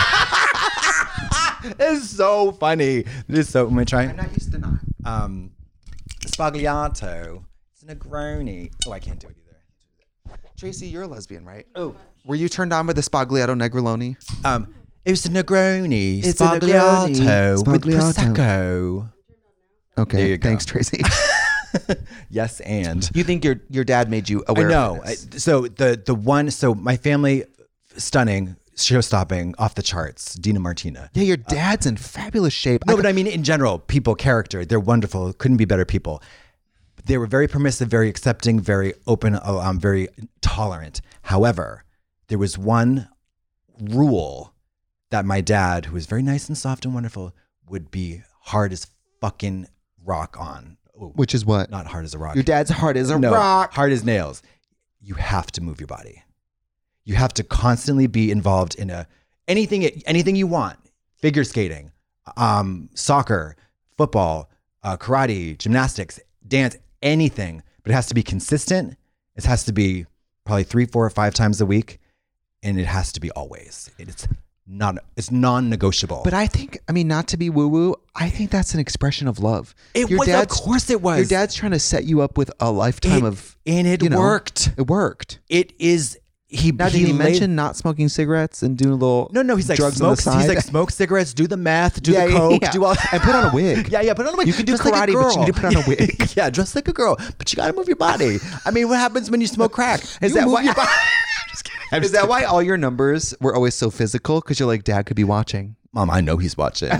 It's so funny. It is so. Am I trying? I'm not used to not. Um, Spagliato. It's a Negroni. Oh, I can't do it either. Tracy, you're a lesbian, right? Oh. Were you turned on by the Spagliato Negroni? Um, It was a Negroni. It's a Sbagliato Negroni. with Sbagliato. Prosecco. There Okay, you go. thanks, Tracy. Yes, and. You think your your dad made you aware? I know. Of I, this. so the the one, so my family, stunning, show-stopping, off the charts, Dina Martina. Yeah, your dad's in fabulous shape. No, I but I mean, in general, people, character, they're wonderful. Couldn't be better people. They were very permissive, very accepting, very open, um, very tolerant. However, there was one rule that my dad, who was very nice and soft and wonderful, would be hard as fucking rock on. Ooh, Which is what? not hard as a rock. Your dad's heart is a no, rock. hard as nails. You have to move your body. You have to constantly be involved in a anything anything you want. Figure skating, um, soccer, football, uh, karate, gymnastics, dance, anything. But it has to be consistent. It has to be probably three, four, or five times a week, and it has to be always. It's not. It's non-negotiable. But I think, I mean, not to be woo woo, I think that's an expression of love. it your was. Of dad's- course, it was. Your dad's trying to set you up with a lifetime It- of, and it you know, worked. It worked. It is. He. Now, he did he laid- mention not smoking cigarettes and doing a little No, no, he's like drugs smoke, on the side? He's like smoke cigarettes, do the meth, do Yeah, the yeah, coke, yeah. do all And put on a wig. Yeah, yeah, put on a wig. You can do Dress like a karate, but you girl. need to put on a wig. Yeah, dress like a girl, but you got to move your body. I mean, what happens when you smoke crack? Is You that move why? your body. Just kidding. I'm Is just that kidding. why all your numbers were always so physical? Because you're like, Dad could be watching, Mom, I know he's watching.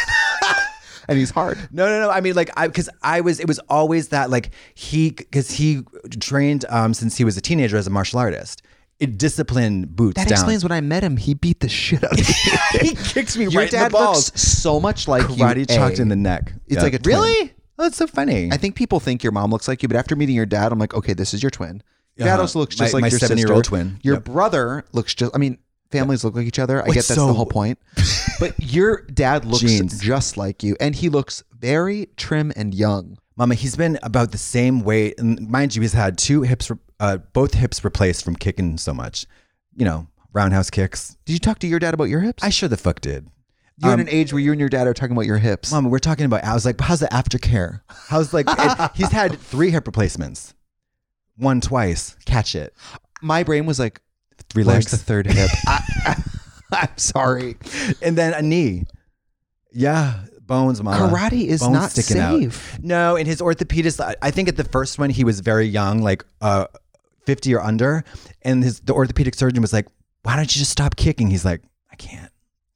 and he's hard. No, no, no. I mean, like, I because I was, it was always that, like, he, because he trained um, since he was a teenager as a martial artist. It disciplined boots That down. explains when I met him, he beat the shit out of me. He kicked me Your right in dad the balls. looks so much like Karate you. chucked A. in the neck. It's Yeah. like a twin. really. Oh, that's so funny. I think people think your mom looks like you, but after meeting your dad, I'm like, okay, this is your twin. Your dad Uh-huh. also looks just My- like my your seven-year-old sister. twin. Your Yep. brother looks just. I mean, families look like each other. I Wait, get that's so- the whole point. But your dad looks Genes. just like you, and he looks very trim and young. Mama, he's been about the same weight. And mind you, he's had two hips, re- uh, both hips replaced from kicking so much. You know, roundhouse kicks. Did you talk to your dad about your hips? I sure the fuck did. You're Um, in an age where you and your dad are talking about your hips. Mama, we're talking about, I was like, how's the aftercare? How's like, it, he's had three hip replacements. One twice. Catch it. My brain was like, Three where's legs. the third hip? I, I'm sorry. And then a knee. Yeah. Bones, mama. Karate is Bones not sticking out. safe. No, and his orthopedist, I- I think at the first one, he was very young, like uh, fifty or under. And his the orthopedic surgeon was like, why don't you just stop kicking? He's like, I can't.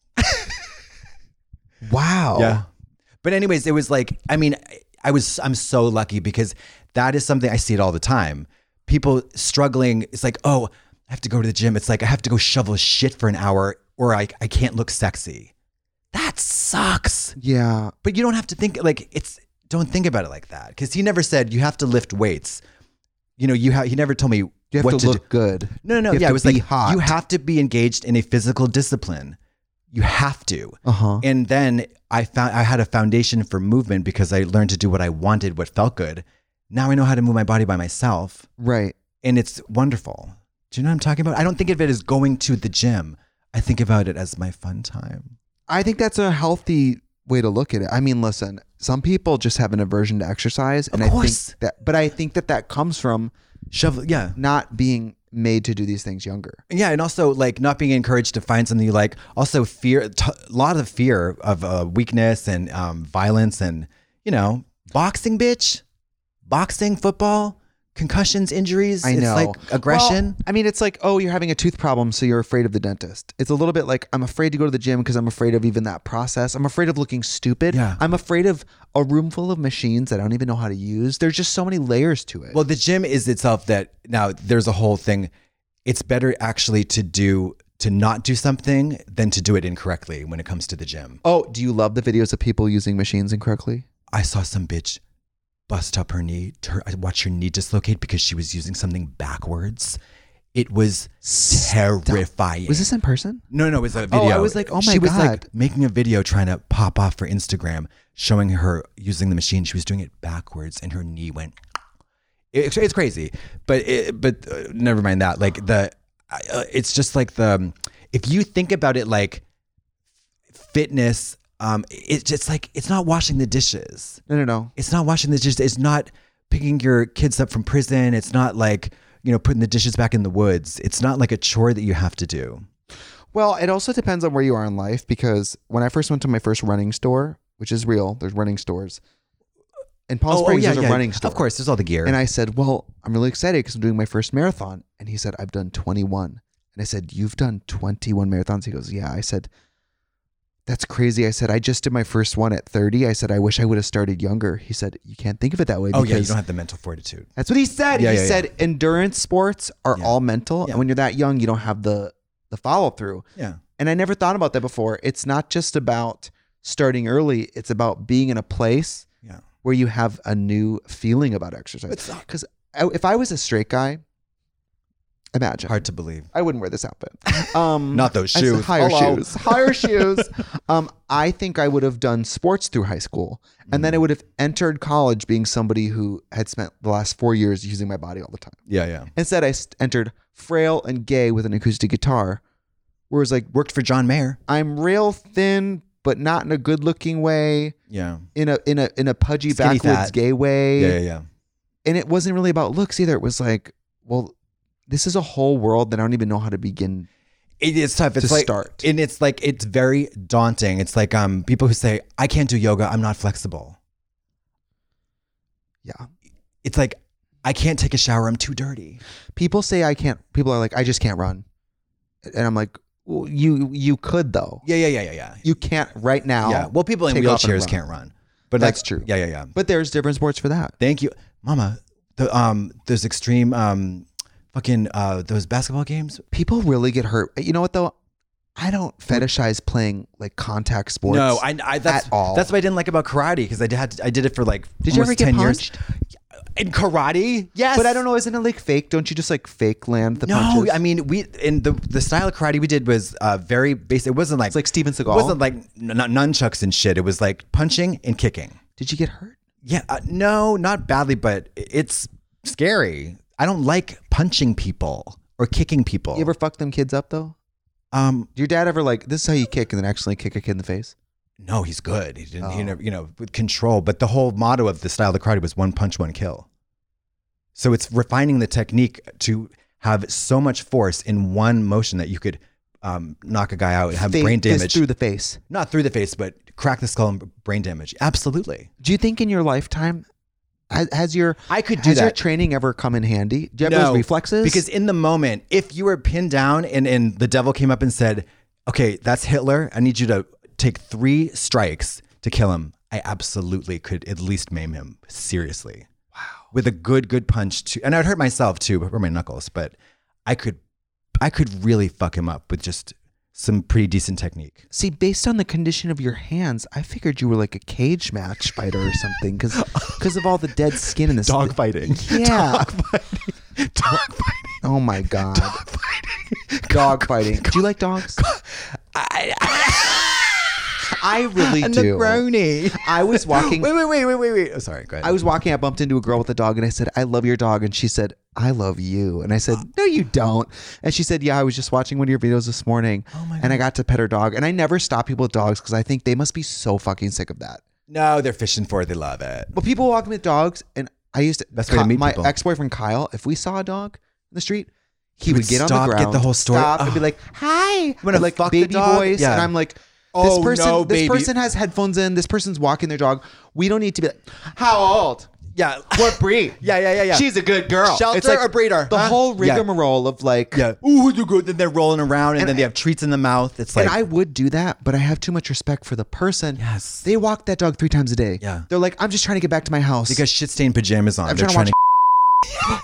Wow. Yeah. But anyways, it was like, I mean, I was, I'm so lucky because that is something I see it all the time. People struggling. It's like, oh, I have to go to the gym. It's like, I have to go shovel shit for an hour or I, I can't look sexy. That sucks. Yeah. But you don't have to think like it's, don't think about it like that. Cause he never said you have to lift weights. You know, you have, he never told me You have what to to look do. good. No, no, no. You have Yeah. to It was be like, hot. you have to be engaged in a physical discipline. You have to. Uh-huh. And then I found I had a foundation for movement because I learned to do what I wanted, what felt good. Now I know how to move my body by myself, Right. and it's wonderful. Do you know what I'm talking about? I don't think of it as going to the gym. I think about it as my fun time. I think that's a healthy way to look at it. I mean, listen, some people just have an aversion to exercise, and Of I course. think that, but I think that that comes from Shovel, yeah. not being made to do these things younger. Yeah, and also like not being encouraged to find something you like. Also fear, t- a lot of fear of uh, weakness and um, violence and, you know, boxing, bitch. Boxing, football, concussions, injuries. I know. It's like aggression. Well, I mean, it's like, oh, you're having a tooth problem, so you're afraid of the dentist. It's a little bit like, I'm afraid to go to the gym because I'm afraid of even that process. I'm afraid of looking stupid. Yeah. I'm afraid of a room full of machines that I don't even know how to use. There's just so many layers to it. Well, the gym is itself that now there's a whole thing. It's better actually to do, to not do something than to do it incorrectly when it comes to the gym. oh, do you love the videos of people using machines incorrectly? I saw some bitch bust up her knee. Her, I watched her knee dislocate because she was using something backwards. It was terrifying. Was this in person? No, no, it was a Oh, video. I was like, oh my She was God. like making a video trying to pop off for Instagram, showing her using the machine. She was doing it backwards, and her knee went. It, it's crazy, but it, but uh, never mind that. Like the, uh, it's just like the. If you think about it, like fitness, um, it's just like it's not washing the dishes. No, no, no. It's not washing the dishes. It's not picking your kids up from prison. It's not like, you know, putting the dishes back in the woods. It's not like a chore that you have to do. Well, it also depends on where you are in life, because when I first went to my first running store, which is real, there's running stores. In Palm Oh, oh, Springs, yeah, there's yeah. a running store. Of course, there's all the gear. And I said, well, I'm really excited because I'm doing my first marathon. And he said, I've done twenty-one. And I said, you've done twenty-one marathons? He goes, yeah. I said, that's crazy. I said, I just did my first one at thirty. I said, I wish I would have started younger. He said, you can't think of it that way. oh because yeah, you don't have the mental fortitude. That's what he said. Yeah, he yeah, said yeah. endurance sports are Yeah. all mental. Yeah. And when you're that young, you don't have the, the follow through. Yeah. And I never thought about that before. It's not just about starting early. It's about being in a place Yeah. where you have a new feeling about exercise. Because if I was a straight guy, imagine. Hard to believe. I wouldn't wear this outfit. Um, Not those I said shoes. higher Hello. shoes. Higher shoes. Um, I think I would have done sports through high school. And then I would have entered college being somebody who had spent the last four years using my body all the time. Yeah, yeah. Instead, I st- entered frail and gay with an acoustic guitar. Whereas like, Worked for John Mayer. I'm real thin, but not in a good looking way. Yeah. In a in a in a pudgy Skinny backwoods fat. gay way. Yeah, yeah, yeah. And it wasn't really about looks either. It was like, well, this is a whole world that I don't even know how to begin. It is tough. It's To like, start. and it's like it's very daunting. It's like um people who say I can't do yoga. I'm not flexible. Yeah. It's like I can't take a shower. I'm too dirty. People say I can't, people are like, I just can't run. And I'm like, well, you you could though. Yeah, yeah, yeah, yeah, yeah. You can't right now. Yeah. Well, people in take off and wheelchairs run. can't run. But That's like, true. Yeah, yeah, yeah. But there's different sports for that. Thank you, Mama. The um, those extreme um, fucking uh, those basketball games. People really get hurt. You know what though? I don't fetishize playing like contact sports. No, I, I that's at all. that's what I didn't like about karate because I had I did it for like Did you almost ever get ten punched? years. In karate, yes, But I don't know. Isn't it like fake? Don't you just like fake land the No, punches? I mean we in the the style of karate we did was uh, very basic. It wasn't like It's like Steven Seagal. It wasn't like n- not nunchucks and shit. It was like punching and kicking. Did you get hurt? Yeah, uh, no, not badly, but it's scary. I don't like punching people or kicking people. You ever fuck them kids up though? um, Did your dad ever like, this is how you kick and then accidentally kick a kid in the face? no, he's good. He didn't, he Oh. never, you know, with control. But the whole motto of the style of karate was one punch, one kill. So it's refining the technique to have so much force in one motion that you could um, knock a guy out and have Fa- brain fist damage. through the face. Not through the face, but crack the skull and brain damage. Absolutely. Do you think in your lifetime, has, has your I could do has your that. training ever come in handy? Do you have those reflexes? Because in the moment, if you were pinned down and, and the devil came up and said, okay, that's Hitler, I need you to take three strikes to kill him, I absolutely could at least maim him seriously. Wow. With a good, good punch too. And I'd hurt myself too, or my knuckles, but I could I could really fuck him up with just some pretty decent technique. see, based on the condition of your hands, I figured you were like a cage match fighter or something because of all the dead skin in this. fighting. Yeah. Dog fighting. Dog fighting. Oh my God. Dog fighting. Dog fighting. Do you like dogs? I, I, I really a do. Negroni. I was walking. Wait, wait, wait, wait, wait, wait. Oh, sorry. Go ahead. I was walking. I bumped into a girl with a dog, and I said, "I love your dog," and she said, "I love you," and I said, "No, you don't." And she said, "Yeah, I was just watching one of your videos this morning, Oh my and I God. got to pet her dog." And I never stop people with dogs because I think they must be so fucking sick of that. No, they're fishing for it. They love it. But people walk with dogs, and I used to. Best way to meet my people. ex-boyfriend Kyle, if we saw a dog in the street, he, He would would get on stop, the get ground, the whole story. stop, and be Ugh. like, "Hi," I'm gonna with, like fuck the baby dog? voice, Yeah. and I'm like. Oh, This person, no, this baby. person has headphones in. This person's walking their dog. We don't need to be like, how old? Yeah. What breed? Yeah, yeah, yeah, yeah. She's a good girl. Shelter It's like or breeder? The huh? whole Yeah. rigmarole of like, Yeah. Ooh, you good. Then they're rolling around and, And then they I- have treats in the mouth. It's like, and I would do that, but I have too much respect for the person. Yes. They walk that dog three times a day. Yeah. They're like, I'm just trying to get back to my house. they got shit stained pajamas on. I'm they're trying to trying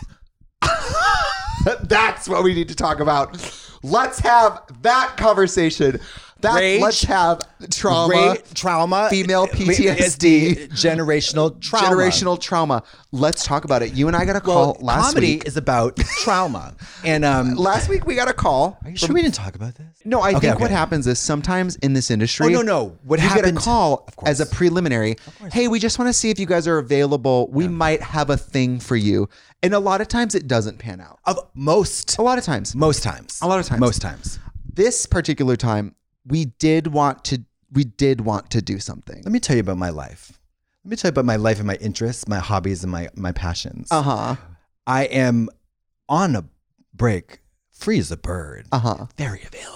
watch- That's what we need to talk about. Let's have that conversation. That Rage. let's have trauma, Ra- trauma, female P T S D, generational trauma. generational trauma. Let's talk about it. You and I got a call Well, last comedy week. is about trauma. And um, Last week we got a call. are you sure we didn't talk about this? No, I Okay, think okay. what happens is sometimes in this industry. Oh, no, no. What you happened- get a call Of course. as a preliminary. Hey, we just want to see if you guys are available. We might have a thing for you. And a lot of times it doesn't pan out. Of most, A lot of times. most times, A lot of times. most times. This particular time, we did want to. We did want to do something. Let me tell you about my life. Let me tell you about my life and my interests, my hobbies, and my my passions. Uh huh. I am on a break, free as a bird, Uh huh. very available.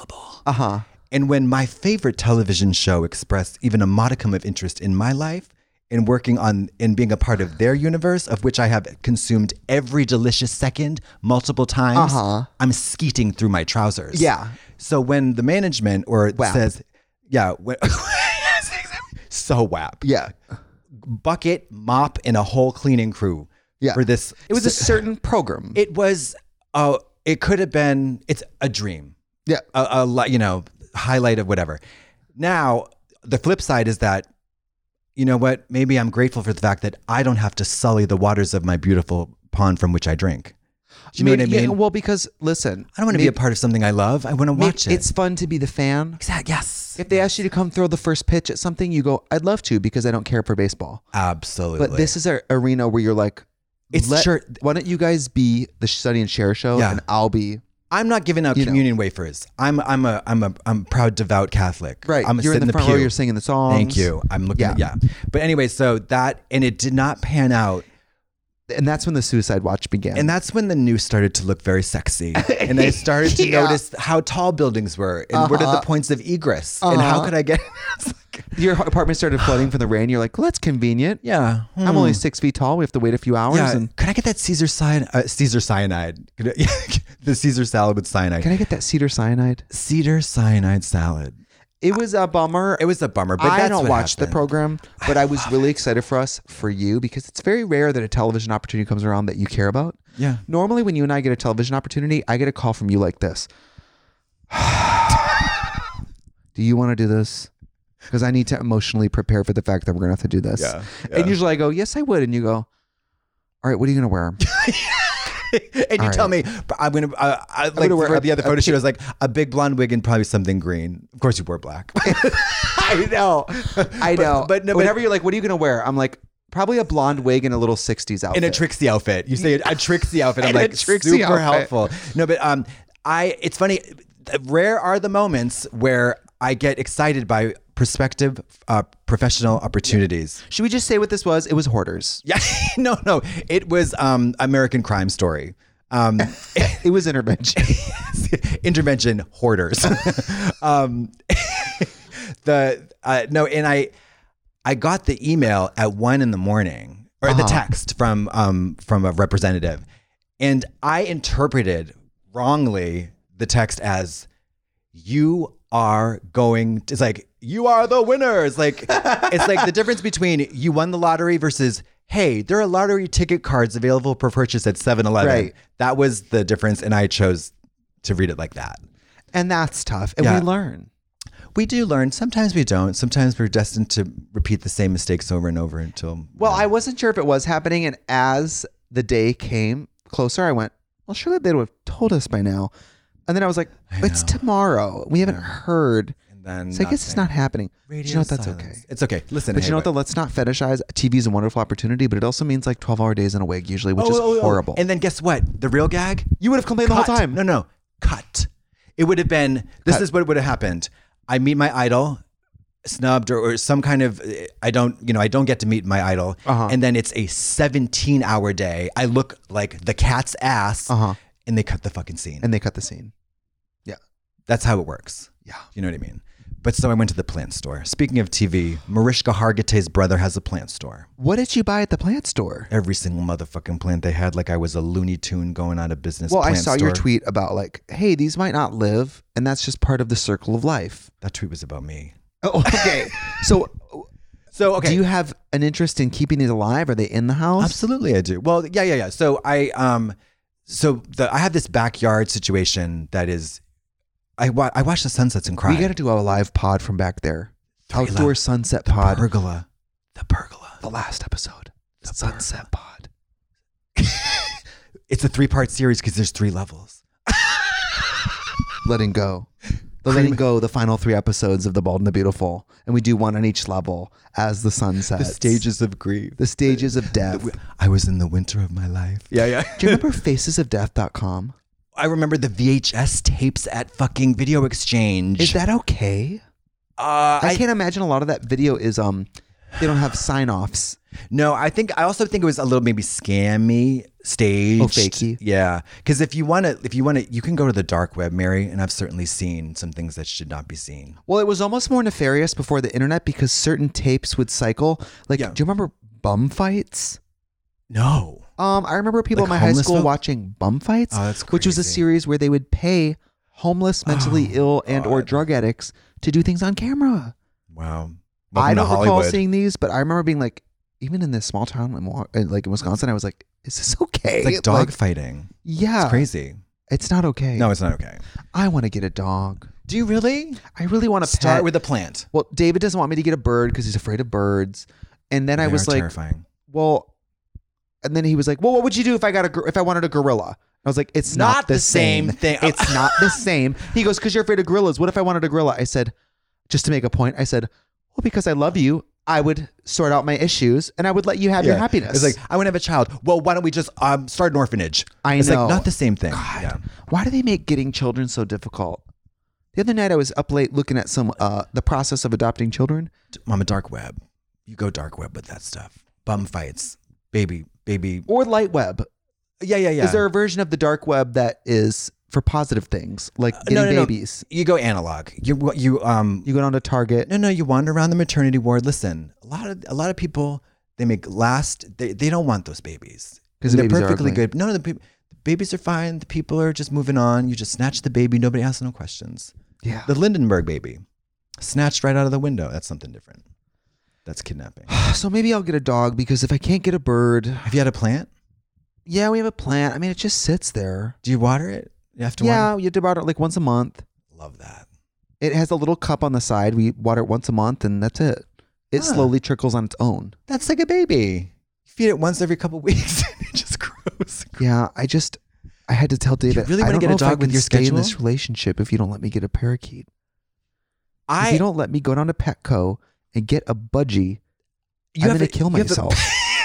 Uh-huh. And when my favorite television show expressed even a modicum of interest in my life, in working on, in being a part of their universe, of which I have consumed every delicious second multiple times, Uh-huh. I'm skeeting through my trousers. Yeah. So when the management or W A P. says, yeah, when, so W A P. Yeah. Bucket, mop, and a whole cleaning crew Yeah. for this. It was a certain program. It was, uh, it could have been, it's a dream. Yeah. A, a lot, you know, highlight of whatever. Now, the flip side is that, you know what, maybe I'm grateful for the fact that I don't have to sully the waters of my beautiful pond from which I drink. Do you know Maybe- what I mean? Yeah, well, because listen, I don't want to be a part of something I love. I want to watch it. It's fun to be the fan. Exactly. Yes. If they ask you to come throw the first pitch at something, you go, I'd love to because I don't care for baseball. Absolutely. But this is an arena where you're like, It's let- sure- why don't you guys be the Sonny and Cher show Yeah. and I'll be I'm not giving out You know. communion wafers. I'm I'm a I'm a I'm a proud devout Catholic. right. I'm a You're sit in the front pew. row. You're singing the songs. Thank you. I'm looking. Yeah. At, yeah. But anyway, so that and it did not pan out, And that's when the Suicide Watch began. and that's when the news started to look very sexy, and I started to Yeah. notice how tall buildings were, and what are the Uh-huh. points of egress, and how Uh-huh. could I get? It's like, your apartment started flooding from the rain. You're like, well, that's convenient. yeah, I'm hmm. only six feet tall. We have to wait a few hours. Yeah, And could I get that Caesar cyan, uh, Caesar cyanide? Could I- the Caesar salad with cyanide. can I get that cedar cyanide? Cedar cyanide salad. It was a bummer. It was a bummer, but I that's don't what watch the happened. program, but I, was really excited for us, for you, because it's very rare that a television opportunity comes around that you care about. Yeah. Normally, when you and I get a television opportunity, I get a call from you like this. Do you want to do this? Because I need to emotionally prepare for the fact that we're going to have to do this. Yeah, And yeah. usually I go, yes, I would. And you go, all right, what are you going to wear? And you All tell right. me, but I'm gonna, uh, I, like gonna wear for a- the other a photo shoot, pi- I was like a big blonde wig and probably something green. Of course, you wore black. I know. I know. but no, but- Whenever you're like, what are you going to wear? I'm like, probably a blonde wig and a little sixties outfit. In a Trixie outfit. You say a Trixie outfit. I'm In a like Trixie super outfit. helpful. No, but um, I. It's funny. Rare are the moments where I get excited by prospective uh, professional opportunities. Should we just say what this was? It was Hoarders. Yeah, no, no. It was um, American Crime Story. Um, It was Intervention. intervention hoarders. um, the uh, no, and I I got the email at one in the morning, or the Uh-huh. text from um from a representative, and I interpreted wrongly the text as you are going to, it's like you are the winners. Like it's like the difference between you won the lottery versus hey, there are lottery ticket cards available for purchase at seven eleven. Right. That was the difference, and I chose to read it like that. And that's tough. And Yeah. we learn. We do learn. Sometimes we don't. Sometimes we're destined to repeat the same mistakes over and over until. Well, I wasn't sure if it was happening. And as the day came closer, I went, well, surely they would have told us by now. And then I was like, it's know. tomorrow. We haven't heard. And then So I guess it's not happening. But Radio you know what? That's silence. okay. It's okay. Listen, But hey, you know what, but- though? Let's not fetishize. T V is a wonderful opportunity, but it also means like twelve hour days in a wig, usually, which Oh, is oh, oh. horrible. And then guess what? The real gag? you would have complained the whole Cut. time. No, no, cut. It would have been. This Cut. is what would have happened. I meet my idol, snubbed or, or some kind of. I don't. You know. I don't get to meet my idol, Uh-huh. and then it's a seventeen hour day. I look like the cat's ass, Uh-huh. and they cut the fucking scene. And they cut the scene. Yeah. That's how it works. Yeah. You know what I mean? But so I went to the plant store. Speaking of T V, Mariska Hargitay's brother has a plant store. What did you buy at the plant store? Every single motherfucking plant they had, like I was a Looney Tune going out of business. Well, I plant saw your store. tweet about like, hey, these might not live, and that's just part of the circle of life. That tweet was about me. Oh, okay. so, So okay, do you have an interest in keeping these alive? Are they in the house? absolutely I do. Well, yeah, yeah, yeah. So I um, so the I have this backyard situation that is, I wa- I watch the sunsets and cry. We got to do a live pod from back there. Three Outdoor left. sunset the pod. pergola, the pergola. The last episode. The sunset pod. It's a three part series because there's three levels. Letting go. The letting go, the final three episodes of The Bold and the Beautiful. And we do one on each level as the sun sets. The stages of grief. The stages of death. I was in the winter of my life. Yeah, yeah. Do you remember faces of death dot com? I remember the V H S tapes at fucking Video Exchange. Is that okay? Uh, I, can't imagine a lot of that video is um They don't have sign-offs. No, I think I also think it was a little maybe scammy, staged. Oh, fakey. Yeah, because if you want to, if you want to, you can go to the dark web, Mary, and I've certainly seen some things that should not be seen. Well, it was almost more nefarious before the internet because certain tapes would cycle. Like, Yeah. do you remember bum fights? No. Um, I remember people Like in my high homeless school folk? watching bum fights, Oh, that's which was a crazy. series where they would pay homeless, mentally Oh, ill, and or God. drug addicts to do things on camera. Wow. I Welcome to don't recall Hollywood. seeing these, but I remember being like, even in this small town, in, Wa- in, like in Wisconsin, I was like, "Is this okay?" It's like dog fighting. yeah, It's crazy. It's not okay. No, it's not okay. I want to get a dog. Do you really? I really want to Start pet. with a plant. Well, David doesn't want me to get a bird because he's afraid of birds. And then I They was are like, terrifying. well, and then he was like, well, what would you do if I got a gor- if I wanted a gorilla? I was like, it's not, Not the the same, same thing. It's not the same. He goes, because you're afraid of gorillas. What if I wanted a gorilla? I said, just to make a point, I said, well, because I love you, I would sort out my issues and I would let you have your Yeah. happiness. It's like, I want to have a child. Well, why don't we just um, start an orphanage? I it's know. like not the same thing. God, Yeah. why do they make getting children so difficult? The other night I was up late looking at some uh, the process of adopting children. Mama, dark web. You go dark web with that stuff. Bum fights. Baby, baby. Or light web. Yeah, yeah, yeah. Is there a version of the dark web that is for positive things, like getting no, no, no. babies? You go analog. You you um You go down to Target. no no you wander around the maternity ward. Listen, a lot of a lot of people they make last they, they don't want those babies 'Cause the they're babies are perfectly ugly. good. No, no, the, pe- the babies are fine. The people are just moving on. You just snatch the baby. Nobody asks no questions. Yeah. The Lindenberg baby, snatched right out of the window. That's something different. That's kidnapping. So maybe I'll get a dog because if I can't get a bird, Have you had a plant? yeah, we have a plant. I mean, it just sits there. Do you water it? You have to Yeah, water. you have to water it like once a month. Love that. It has a little cup on the side. We water it once a month, and that's it. It Huh. slowly trickles on its own. That's like a baby. You feed it once every couple weeks. and it just grows. Yeah, I just I had to tell David. really I wanna don't get know a if I dog with can your stay in schedule? this relationship if you don't let me get a parakeet. If I you don't let me go down to Petco and get a budgie, you I'm have going to a- kill you have a- myself.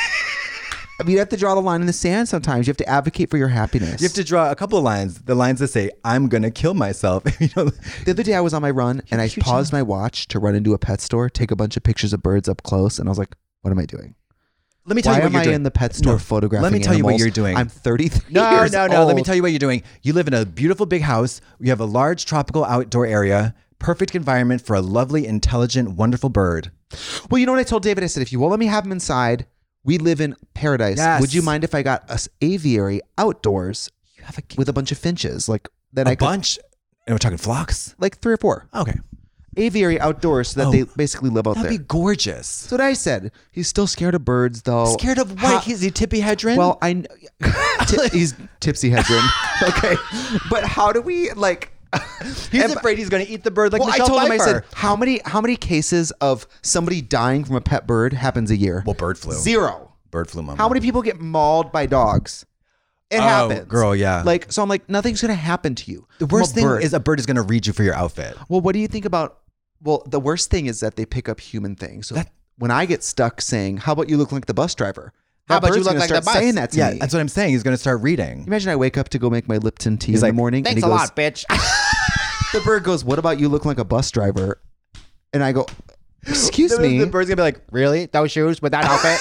I mean, you have to draw the line in the sand sometimes. You have to advocate for your happiness. You have to draw a couple of lines. The lines that say, "I'm gonna kill myself." you know, The other day I was on my run and I cute paused my watch to run into a pet store, take a bunch of pictures of birds up close, and I was like, what am I doing? let me tell Why you what am you're I doing. in the pet store No, photographing Let me tell you what animals? you're doing. I'm thirty-three no, years no, no. Let me old. tell you what you're doing. You live in a beautiful big house. You have a large tropical outdoor area. Perfect environment for a lovely, intelligent, wonderful bird. Well, you know what I told David? I said, if you will let me have him inside, we live in paradise. Yes. Would you mind if I got a s- aviary outdoors You have a, with a bunch of finches? Like that a I could, bunch. And we're talking flocks. like three or four. Okay, Aviary outdoors so that Oh, they basically live out that'd there. be gorgeous. That's what I said. He's still scared of birds, though. Scared of How- what? Is he Tippy Hedren? Well, I kn- Ti- he's tipsy hedron. Okay, but how do we like? he's and- afraid he's going to eat the bird like well, I Michelle told him. I Pfeiffer. said, how many how many cases of somebody dying from a pet bird happens a year? Well, bird flu. Zero. Bird flu, mama. How many people get mauled by dogs? It Oh, happens, girl, yeah. Like, so I'm like, nothing's gonna happen to you. The from worst a thing bird. is a bird is going to read you for your outfit. Well, what do you think about? Well, the worst thing is that they pick up human things. So That- when I get stuck saying, "How about you look like the bus driver?" How that about you bird's look gonna like the start bus? saying that to Yeah, me. that's what I'm saying. He's going to start reading. Imagine I wake up to go make my Lipton tea He's in like, the morning, "Thanks and a he goes, lot, bitch." the bird goes, "What about you look like a bus driver?" And I go, "Excuse the, me." The bird's going to be like, "Really? Those shoes with that outfit?"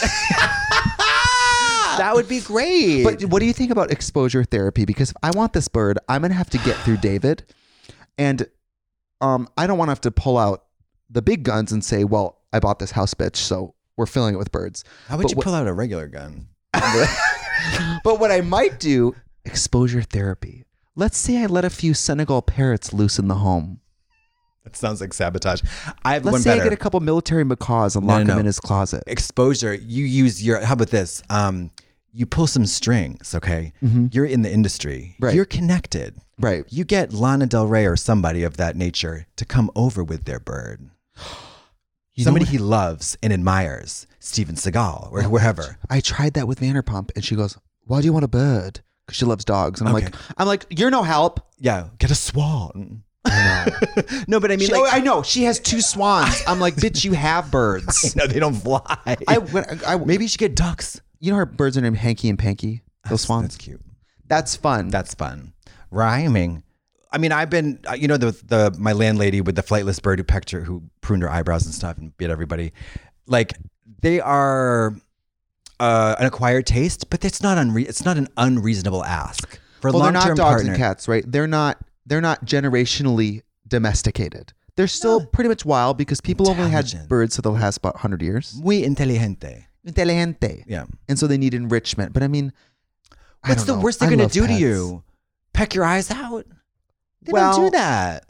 That would be great. But what do you think about exposure therapy? Because if I want this bird, I'm gonna have to get through David, and um, I don't want to have to pull out the big guns and say, "Well, I bought this house, bitch, so we're filling it with birds." how would but you what- pull out a regular gun? But what I might do, exposure therapy. Let's say I let a few Senegal parrots loose in the home. That sounds like sabotage. I have Let's one say better. I get a couple military macaws and No, lock no, them no. in his closet. Exposure. You use your. How about this? Um, you pull some strings. Okay, you're in the industry. Right. You're connected. Right. You get Lana Del Rey or somebody of that nature to come over with their bird. You know Somebody what? he loves and admires, Steven Seagal or wherever. I tried that with Vanderpump, and she goes, "Why do you want a bird?" Because she loves dogs, and I'm Okay. like, "I'm like, you're no help." Yeah, get a swan. I know. No, but I mean, She- like, oh, I know. She has two swans. I'm like, bitch, you have birds. no, they don't fly. I, when, I, Maybe you should get ducks. you know her birds are named Hanky and Panky. Those swans. That's cute. That's fun. That's fun. Rhyming. I mean, I've been, uh, you know, the the my landlady with the flightless bird who pecked her, who pruned her eyebrows and stuff and bit everybody. like they are uh, an acquired taste, but it's not unre- it's not an unreasonable ask for a Well, they're long-term not dogs partner. and cats, right? They're not. They're not generationally domesticated. They're still No. pretty much wild because people only had Intelligent. birds for the last about one hundred years. Muy inteligente. Inteligente. Yeah. And so they need enrichment. But I mean, I What's don't the know. worst they're I going to love do to pets. you? Peck your eyes out? They Well- don't do that.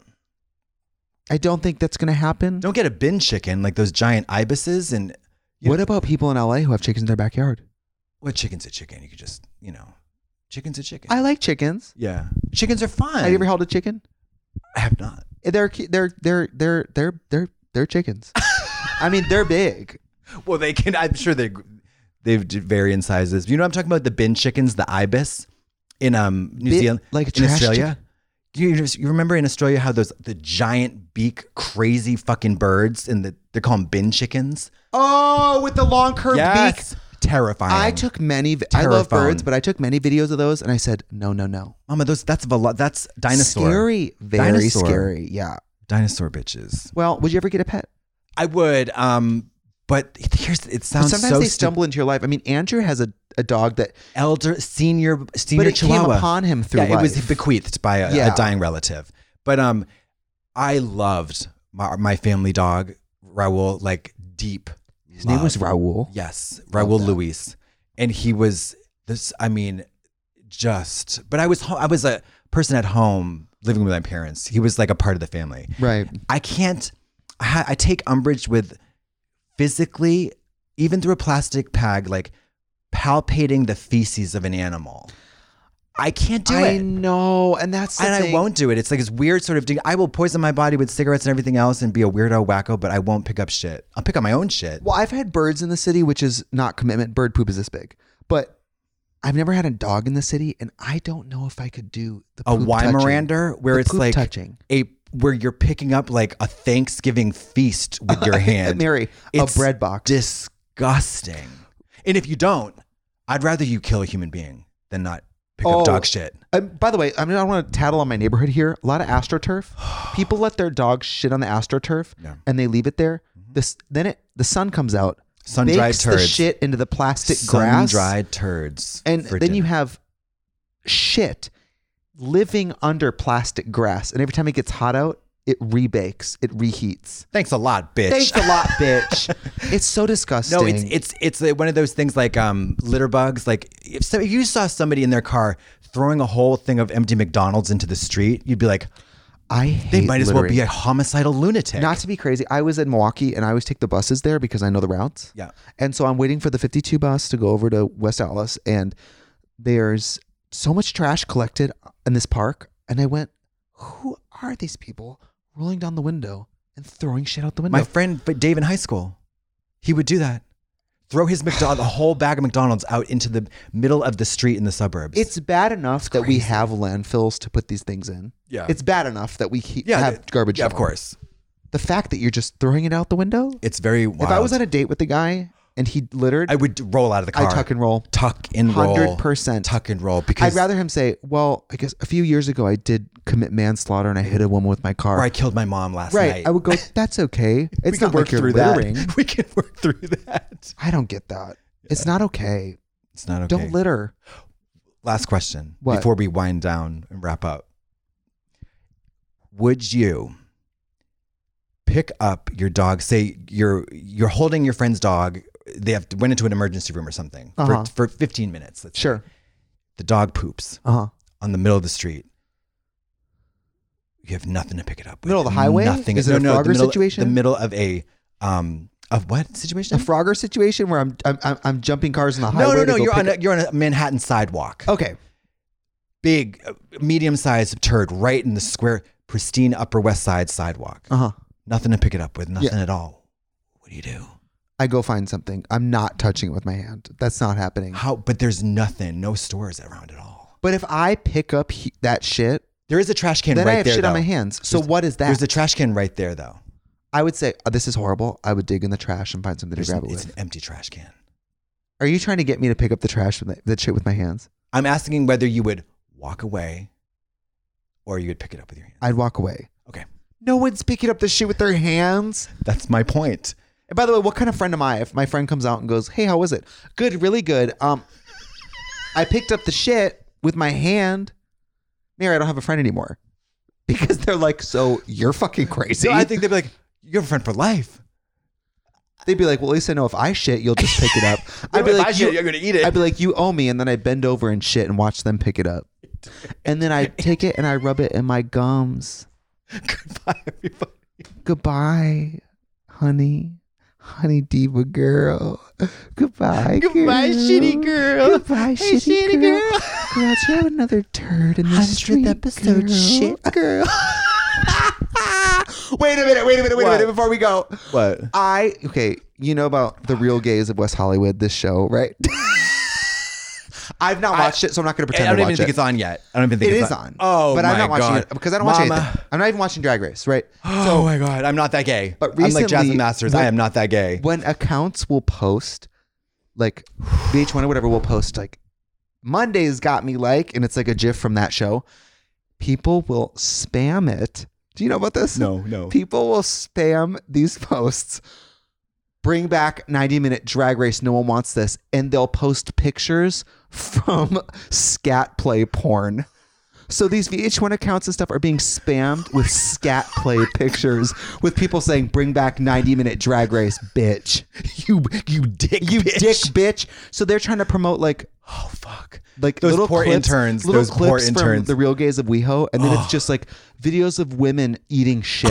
I don't think that's going to happen. Don't get a bin chicken like those giant ibises. And you What know, about people in L A who have chickens in their backyard? well, chicken's a chicken. You could just, you know, chicken's a chicken. I like chickens. yeah. Chickens are fun. Have you ever held a chicken? I have not. They're they're they're they're they're they're they're chickens. I mean, they're big. Well, they can, I'm sure they they vary in sizes. You know what I'm talking about? The bin chickens, the ibis in um New Big- Zealand, like a in trash Australia. You, you remember in Australia how those the giant beak crazy fucking birds and the they call them bin chickens? Oh, with the long curved beak. Terrifying. I took many. vi- I love Terrifying. birds, but I took many videos of those, and I said, no, no, no. Mama, those that's a lot. That's dinosaur. Scary, very Dinosaur. scary. Yeah. Dinosaur bitches. Well, would you ever get a pet? I would, um, but here's it But sounds sometimes so they stu- stumble into your life. I mean, Andrew has a, a dog that, elder senior senior but it chihuahua. came upon him through yeah, life. it was bequeathed by a, Yeah. a dying relative. But um, I loved my, my family dog Raul like deep. His name was love. Raul. Yes, Love Raul that. Luis, and he was this. I mean, just. But I was ho- I was a person at home living with my parents. He was like a part of the family. Right. I can't. I, ha- I take umbrage with physically, even through a plastic bag, like palpating the feces of an animal. I can't do I it. know, and that's the And I thing. won't do it. It's like this weird sort of. I will poison my body with cigarettes and everything else and be a weirdo wacko, but I won't pick up shit. I'll pick up my own shit. Well, I've had birds in the city, which is not commitment. Bird poop is this big, but I've never had a dog in the city, and I don't know if I could do the A poop touching. Weimaraner where The it's poop like touching. a where you're picking up like a Thanksgiving feast with your hand. Mary, It's a bread box. disgusting. And if you don't, I'd rather you kill a human being than not pick Oh. up dog shit. Um, by the way, I mean I don't want to tattle on my neighborhood here. A lot of AstroTurf. People let their dogs shit on the AstroTurf, Yeah. and they leave it there. This then it the sun comes out, Sun-dried bakes the turds. shit into the plastic grass, Sun-dried turds. and for then you dinner. have shit living under plastic grass. And every time it gets hot out, it rebakes, it reheats. Thanks a lot, bitch. Thanks a lot, bitch. It's so disgusting. No, it's it's it's like one of those things like um, litter bugs. Like if, so, if you saw somebody in their car throwing a whole thing of empty McDonald's into the street, you'd be like, I hate they might as well littering. be a homicidal lunatic. Not to be crazy, I was in Milwaukee and I always take the buses there because I know the routes. Yeah. And so I'm waiting for the fifty-two bus to go over to West Allis, and there's so much trash collected in this park. And I went, who are these people rolling down the window and throwing shit out the window? My friend but Dave in high school, he would do that. Throw his McDonald, a whole bag of McDonald's out into the middle of the street in the suburbs. It's bad enough that we crazy. have landfills to put these things in. Yeah. It's bad enough that we keep, yeah, have garbage. Yeah, of dump. course. The fact that you're just throwing it out the window. It's very wild. If I was on a date with the guy and he littered, I would roll out of the car. I tuck and roll. tuck and roll. one hundred percent. Tuck and roll because I'd rather him say, well, I guess a few years ago I did commit manslaughter and I hit a woman with my car. or I killed my mom last right. night. I would go, that's okay. We It's can not work like you're through littering. that. We can work through that. I don't get that. It's not okay. It's not okay. Don't litter. Last question What? before we wind down and wrap up. Would you pick up your dog? Say you're you're holding your friend's dog. They have went into an emergency room or something Uh-huh. for, for fifteen minutes. Let's say. Sure. The dog poops Uh-huh. on the middle of the street. You have nothing to pick it up with. Middle of the highway? Nothing. Is it a the Frogger middle, situation? The middle of a um of what situation? A Frogger situation where I'm I'm, I'm, I'm jumping cars on the no, highway. no, to no. go You're pick on a, up- you're on a Manhattan sidewalk. Okay. Big, uh, medium-sized turd right in the square, pristine Upper West Side sidewalk. Uh-huh. Nothing to pick it up with. Nothing Yeah. at all. What do you do? I go find something. I'm not touching it with my hand. That's not happening. How? But there's nothing. No stores around at all. But if I pick up he, that shit, There is a trash can then right I have there. shit though. on my hands. So There's- what is that? There's a trash can right there, though. I would say, oh, this is horrible. I would dig in the trash and find something There's to grab an- it it's with. an empty trash can. Are you trying to get me to pick up the trash with the, that shit with my hands? I'm asking whether you would walk away or you would pick it up with your hands. I'd walk away. Okay. No one's picking up the shit with their hands. That's my point. And by the way, what kind of friend am I? If my friend comes out and goes, "Hey, how was it?" Good, really good. Um, I picked up the shit with my hand. Mary, I don't have a friend anymore because they're like, "So you're fucking crazy." So I think they'd be like, "You have a friend for life." They'd be like, "Well, at least I know if I shit, you'll just pick it up." I'd be If like, I shit, you, you're gonna eat it. I'd be like, "You owe me," and then I bend over and shit and watch them pick it up, and then I take it and I rub it in my gums. Goodbye, everybody. Goodbye, honey, honey diva girl. Goodbye, Goodbye, girl. shitty girl. Goodbye, Hey, shitty, shitty girl. girl. Girl, do you have another turd in the street, episode, girl? shit girl. Wait a minute, wait a minute, wait What? a minute before we go. What? I, okay, you know about The Real Gays of West Hollywood, this show, right? I've not watched it, so I'm not going to I pretend don't to even watch think it. it's on yet. I don't even think It it's is on. Oh, but my I'm not watching God. it because I don't watch Mama. anything. I'm not even watching Drag Race, right? Oh my God, I'm not that gay. But I'm like recently, Jasmine Masters. I when- am not that gay. When accounts will post, like V H one or whatever will post, like Mondays got me like, and it's like a GIF from that show. People will spam it. Do you know about this? No, no. People will spam these posts. Bring back ninety minute Drag Race. No one wants this. And they'll post pictures from scat play porn. So these V H one accounts and stuff are being spammed with scat play pictures with people saying, "Bring back ninety minute Drag Race, bitch." You, you dick, You bitch. dick bitch. So they're trying to promote like, Oh fuck. like Those little poor clips, interns, little those clips poor from interns. The Real Gays of WeHo, and then it's just like videos of women eating shit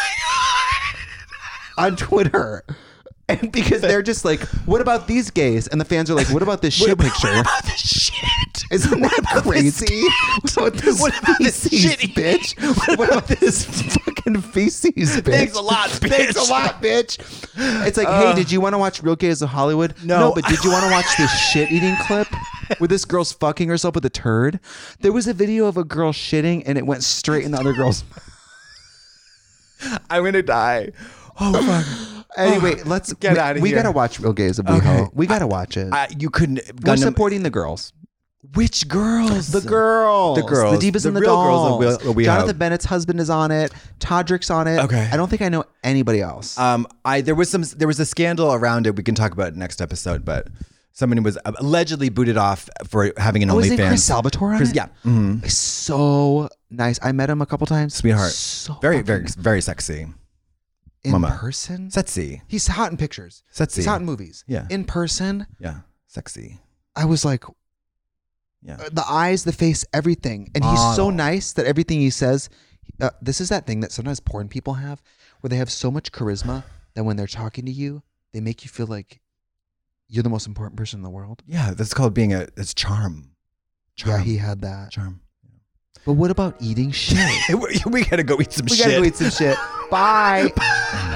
on Twitter. And because they're just like, "What about these gays?" And the fans are like, "What about this shit picture?" What about this shit? Isn't that crazy? What about this, What about this feces, shitty- bitch? What about this fucking feces, bitch? Thanks a lot, bitch. Thanks a lot, bitch. It's like, hey, did you want to watch Real Gays of Hollywood? No. but did you want to watch this shit eating clip where this girl's fucking herself with a turd? There was a video of a girl shitting and it went straight in the other girl's. I'm gonna die. Oh fuck. Anyway, let's Get we, outta We here. gotta watch Real Gays of Okay. WeHo. We gotta watch it. I, you couldn't. We're Gundam- supporting the girls. Which girls? The girls. The girls. The divas The and the real dolls. girls that we- we Jonathan have. Bennett's husband is on it. Todrick's on it. Okay. I don't think I know anybody else. Um, I there was some there was a scandal around it. We can talk about it next episode, but someone was allegedly booted off for having an oh, is it OnlyFans. Chris Salvatore on Chris- it? yeah. Mhm. So nice. I met him a couple times. Sweetheart. So Very, fucking very, nice. very sexy. in Mama. person. Sexy. He's hot in pictures. Sexy. He's hot in movies. Yeah. In person, Yeah. Sexy. I was like, Yeah. uh, the eyes, the face, everything. And he's so Model. nice that everything he says, uh, this is that thing that sometimes porn people have where they have so much charisma that when they're talking to you, they make you feel like you're the most important person in the world. Yeah. That's called being a. It's charm. Charm. Yeah, he had that. Charm. But what about eating shit? we we gotta go eat some we shit. gotta go eat some shit. Bye.